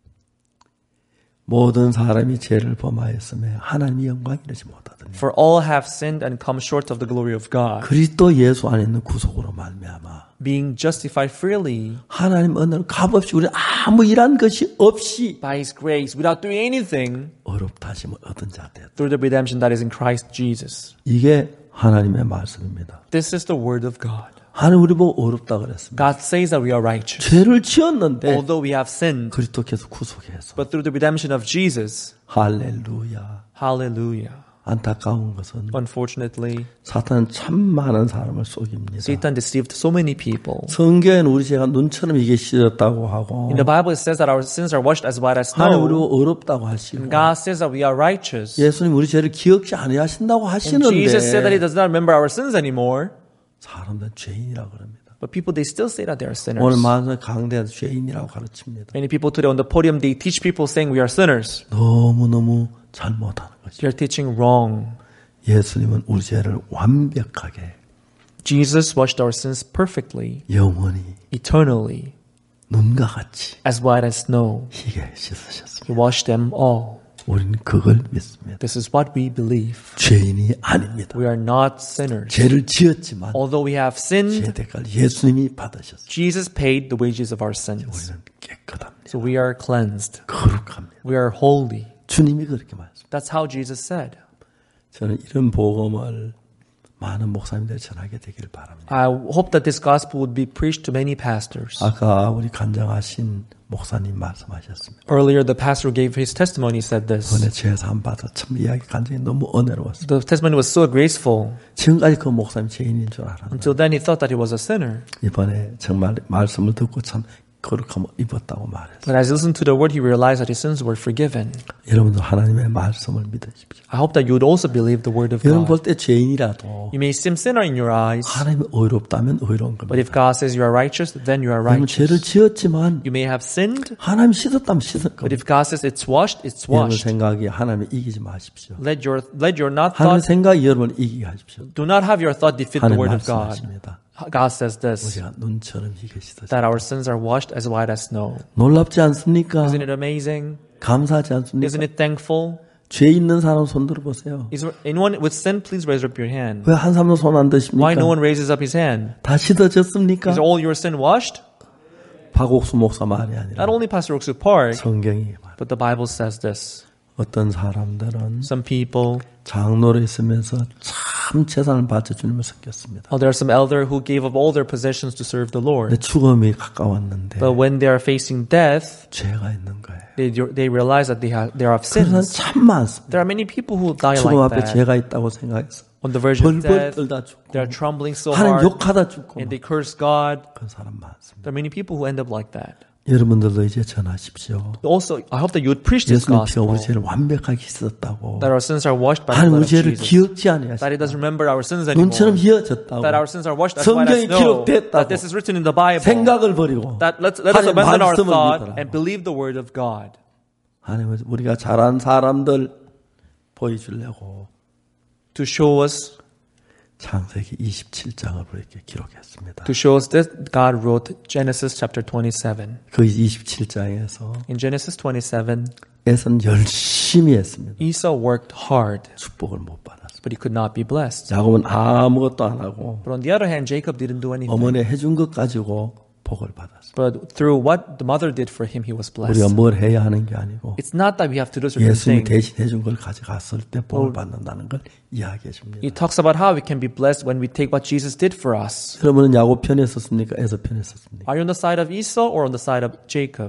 모든 사람이 죄를 범하였음에 하나님의 영광 이르지 못하더니 For all have sinned and come short of the glory of God. 그리스도 예수 안에 있는 구속으로 말미암아 Being justified freely 하나님 은혜로 값없이 우리 아무 일한 것이 없이 by His grace, without doing anything, 어렵다 하심을 얻은 자 되었다. through the redemption that is in Christ Jesus. 이게 하나님의 말씀입니다. This is the word of God. 하나님 우리 보고 어렵다 그랬습니다. God says that we are righteous, 죄를 지었는데 although we have sinned, 그리스도께서 구속해서 but through the redemption of Jesus. 할렐루야. Hallelujah. 안타까운 것은 Unfortunately, 사탄은 참 많은 사람을 속입니다. Satan deceived so many people. 성경에는 우리 죄가 눈처럼 이게 씻었다고 하고 In the Bible, it says that our sins are washed as white as 하나님 우리 snow. 보고 어렵다고 하시고 And God says that we are righteous. 예수님 우리 죄를 기억지 아니하신다고 And Jesus said that He 하시는데 does not remember our sins anymore. 사람들은 죄인이라고 그럽니다. But people, they still say that they are sinners. 오늘 많은 강대에서 죄인이라고 가르칩니다. Many people today on the podium, they teach people saying we are sinners. 너무너무 잘못하는 것이죠. They are teaching wrong. 예수님은 우리 죄를 완벽하게 Jesus washed our sins perfectly, 영원히 eternally, 눈과 같이 as white as snow. 희게 씻으셨습니다. He washed them all. 우리는 그걸 믿습니다. This is what we believe. 죄인이 아닙니다. We are not sinners. 죄를 지었지만 Although we have sinned, 죄 대가를 예수님이 받으셨어요. Jesus paid the wages of our sins. 우리는 깨끗합니다. So we are cleansed. 거룩합니다. We are holy. 주님이 그렇게 말씀하셨습니다. That's how Jesus said. 저는 이런 복음을 많은 목사님들이 전하게 되기를 바랍니다. I hope that this gospel would be preached to many pastors. 아까 우리 간증하신 목사님 말씀하셨습니다. Earlier, the pastor who gave his testimony said this. 은혜 죄사함 받아 참 이야기 간증이 너무 은혜로웠습니다. The testimony was so graceful. 지금까지 그 목사님 죄인인 줄 알았는데 Until then, he thought that he was a sinner. 이번에 정말 말씀을 듣고 참 거룩함을 입었다고 말했어요. But as he listened to the word, he realized that his sins were forgiven. 여러분도 하나님의 말씀을 믿으십시오. I hope that you would also believe the word of 여러분 볼 God. 때 죄인이라도 You may seem sinner in your eyes, 하나님이 의롭다면 의로운 but if 겁니다. God says you are righteous, then you are 여러분 죄를 righteous. 지었지만 You may have sinned, 하나님 씻었다면 씻을 but 겁니다. if God says it's washed, it's 여러분 washed. 생각이 하나님을 이기지 마십시오. Let your not 하나님 thought, 생각이 여러분을 이기게 하십시오. do not have your thought defeat the 하나님 word of God. 말씀하십니다. God says this, 우리가 눈처럼 희게 씻어져. that our sins are washed as white as snow. 놀랍지 않습니까? Isn't it amazing? 감사하지 않습니까? Isn't it thankful? 죄 있는 사람 손 들어보세요. Is there anyone with sin, please raise up your hand. 왜 한 사람도 손 안 드십니까? Why no one raises up his hand? 다 씻어졌습니까? Is all your sin washed? 박옥수 목사 말이 아니라 Not only Pastor Oksu Park, 성경이 말. but the Bible says this. 어떤 사람들은 Some people, 장로로 있으면서 참 재산을 바쳐 주님을 섬겼습니다. there are some elder who gave up all their possessions to serve the 근데 Lord. 죽음이 가까웠는데 But when they are facing death, 죄가 있는 거예요. they realize that they have 그런 사람 sins. 참 많습니다. There are many people who die 죽음 like 앞에 that. 죄가 있다고 생각해서 On the verge of 벌벌 death, 떨다 죽고 they are trembling so 하나님 hard, 욕하다 죽고 and they curse God. 그런 사람 많습니다. There are many people who end up like that. 여러분들도 이제 전하십시오. Also, I hope that you would preach this 예수님 피가 gospel, 우리 죄를 완벽하게 씻었다고. that our sins are washed by the 하나님 우리 blood of 죄를 Jesus, 기억지 that He 아니하시고 doesn't remember our sins anymore, 눈처럼 희어졌다고. that our sins are washed as white as 성경에 snow, 기록됐다고. that this is written in the Bible, 생각을 버리고 that let us 하나님 abandon our 말씀을 thought 믿으라고. and believe the word of God. 하나님은 우리가 잘한 사람들 보여주려고 To show us, 창세기 27장을 이렇게 기록했습니다. to show us that God wrote Genesis chapter 27. 그 27장에서 In Genesis 27, 에서는 열심히 했습니다. Esau worked hard, 축복을 못 받았습니다. but he could not be blessed. 야곱은 아무것도 안 하고 But on the other hand, Jacob didn't do anything. 어머니 해준 것 가지고 복을 받았습니다. But through what the mother did for him, he was 우리가 blessed. 뭘 해야 하는 게 아니고 It's not that we have to do certain 예수님이 things. 대신 해준 걸 가져갔을 때 복을 받는다는 걸 이야기해 줍니다. He talks about how we can be blessed when we take what Jesus did for us. 여러분은 야곱 편에 섰습니까? 에서 편에 섰습니까? Are you on the side of Esau or on the side of Jacob?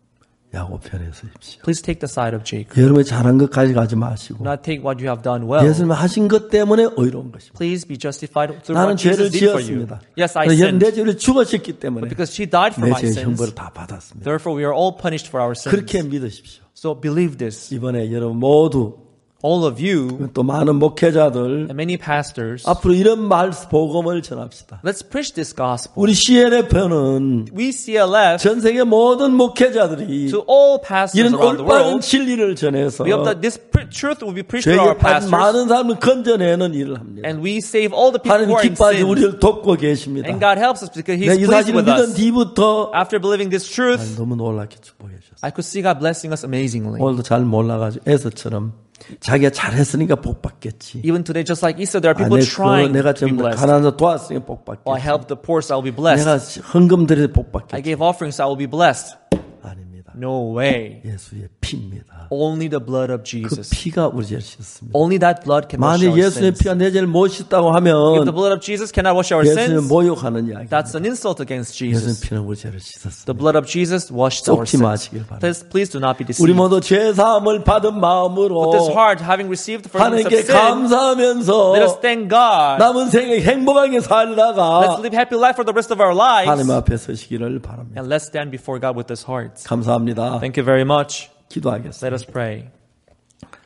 야곱 편에 서십시오. Please take the side of Jacob. 여러분이 잘한 것 가져가지 마시고 Do not take what you have done well. 예수님 하신 것 때문에 의로운 것입니다. Please be justified through 나는 what 죄를 Jesus did for you. 지었습니다. Yes, I 내 sinned. 죄를 죽으셨기 때문에 But because she died for 내 my 죄의 sins, 형벌을 다 받았습니다. therefore we are all punished for our sins. 그렇게 믿으십시오. So believe this. 이번에 여러분 모두 All of you 또 많은 목회자들 and many pastors, 앞으로 이런 말 복음을 전합시다. let's preach this gospel. 우리 CNF는 We CLF, 전 세계 모든 목회자들이 to all pastors 이런 around the 올바른 world, 진리를 전해서 we hope that this truth will be preached to our 죄에 빠진 pastors, 많은 사람을 건져내는 일을 합니다. and we save all the people 하나님 who are in 기뻐하시 sin. 우리를 돕고 계십니다. And God helps us because He's 내가 이 pleased 사실을 with 믿은 us. 뒤부터 After believing this truth, 너무 놀랍게 축복해 주셨어요. I could see God blessing us amazingly. 오늘도 잘 몰라가지고 에서처럼 자기가 잘했으니까 복 받겠지. Even today, just like Esau, there are people trying 내가 to be 좀 blessed. 가난해서 도왔으니까 복 받겠지. Well, I helped the poor, so I'll be blessed. 내가 헌금 드려서 복 I 받겠지. gave offerings, so I will be blessed. 아닙니다. No way. 예수의 피입니다. Only the blood of 그 Jesus. 피가 우리 죄를 씻습니다. Only that blood can wash 만약 our 예수의 sins. 피가 내 죄를 못 씻다고 If 하면 the blood of Jesus cannot wash our 예수는 sins, 모욕하는 이야기. that's an insult against 예수의 Jesus. 피는 우리 죄를 The 씻었습니다. blood of Jesus washed our 썩지 sins. 마시길 바랍니다. Please do not be 우리 deceived. 모두 죄 사함을 받은 With this 마음으로 heart, having received the forgiveness of 하나님께 sin, 감사하면서 let us thank God. 남은 생에 행복하게 Let's 살다가 live happy life for the rest of our lives. 하나님 앞에 서시기를 바랍니다. And let's stand before God with this heart. 감사합니다. Thank you very much. 기도하겠습니다. Let us pray.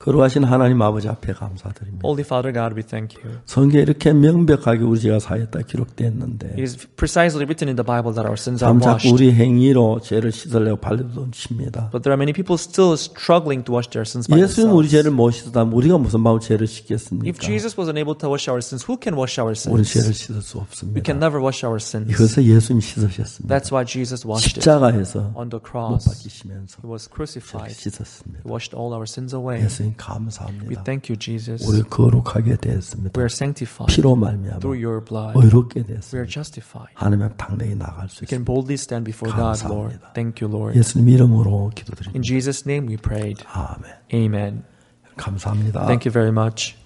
거룩하신 하나님 아버지 앞에 감사드립니다. Holy Father God, we thank you. 성경에 이렇게 명백하게 우리 죄가 사했다 기록되었는데 It is precisely written in the Bible that our sins are 참 washed. 자꾸 우리 행위로 죄를 씻으려고 발로 칩니다. But there are many people still struggling to wash their sins by 예수님 우리 themselves. 죄를 못 씻었다면 우리가 무슨 마음으로 죄를 If 씻겠습니까? Jesus was unable to wash our sins, who can wash our 우리는 sins? 죄를 씻을 수 We 없습니다. can never wash our sins. 이것을 예수님이 씻으셨습니다. That's why Jesus washed it. 십자가에서 On the 못 cross, 박히시면서 He was crucified. 씻었습니다. He washed all our sins away. 예수님 We 감사합니다. thank you, Jesus. 우리 거룩하게 되었습니다. We are sanctified 피로 말미암아 through your blood. 의롭게 We are 되었습니다. justified. 하나님 앞 당당히 나갈 수 We can 있습니다. boldly stand before God, Lord. 감사합니다. Thank you, Lord. 예수님 이름으로 기도드립니다. In Jesus' name we prayed. 아멘. Amen. 감사합니다. Thank you very much.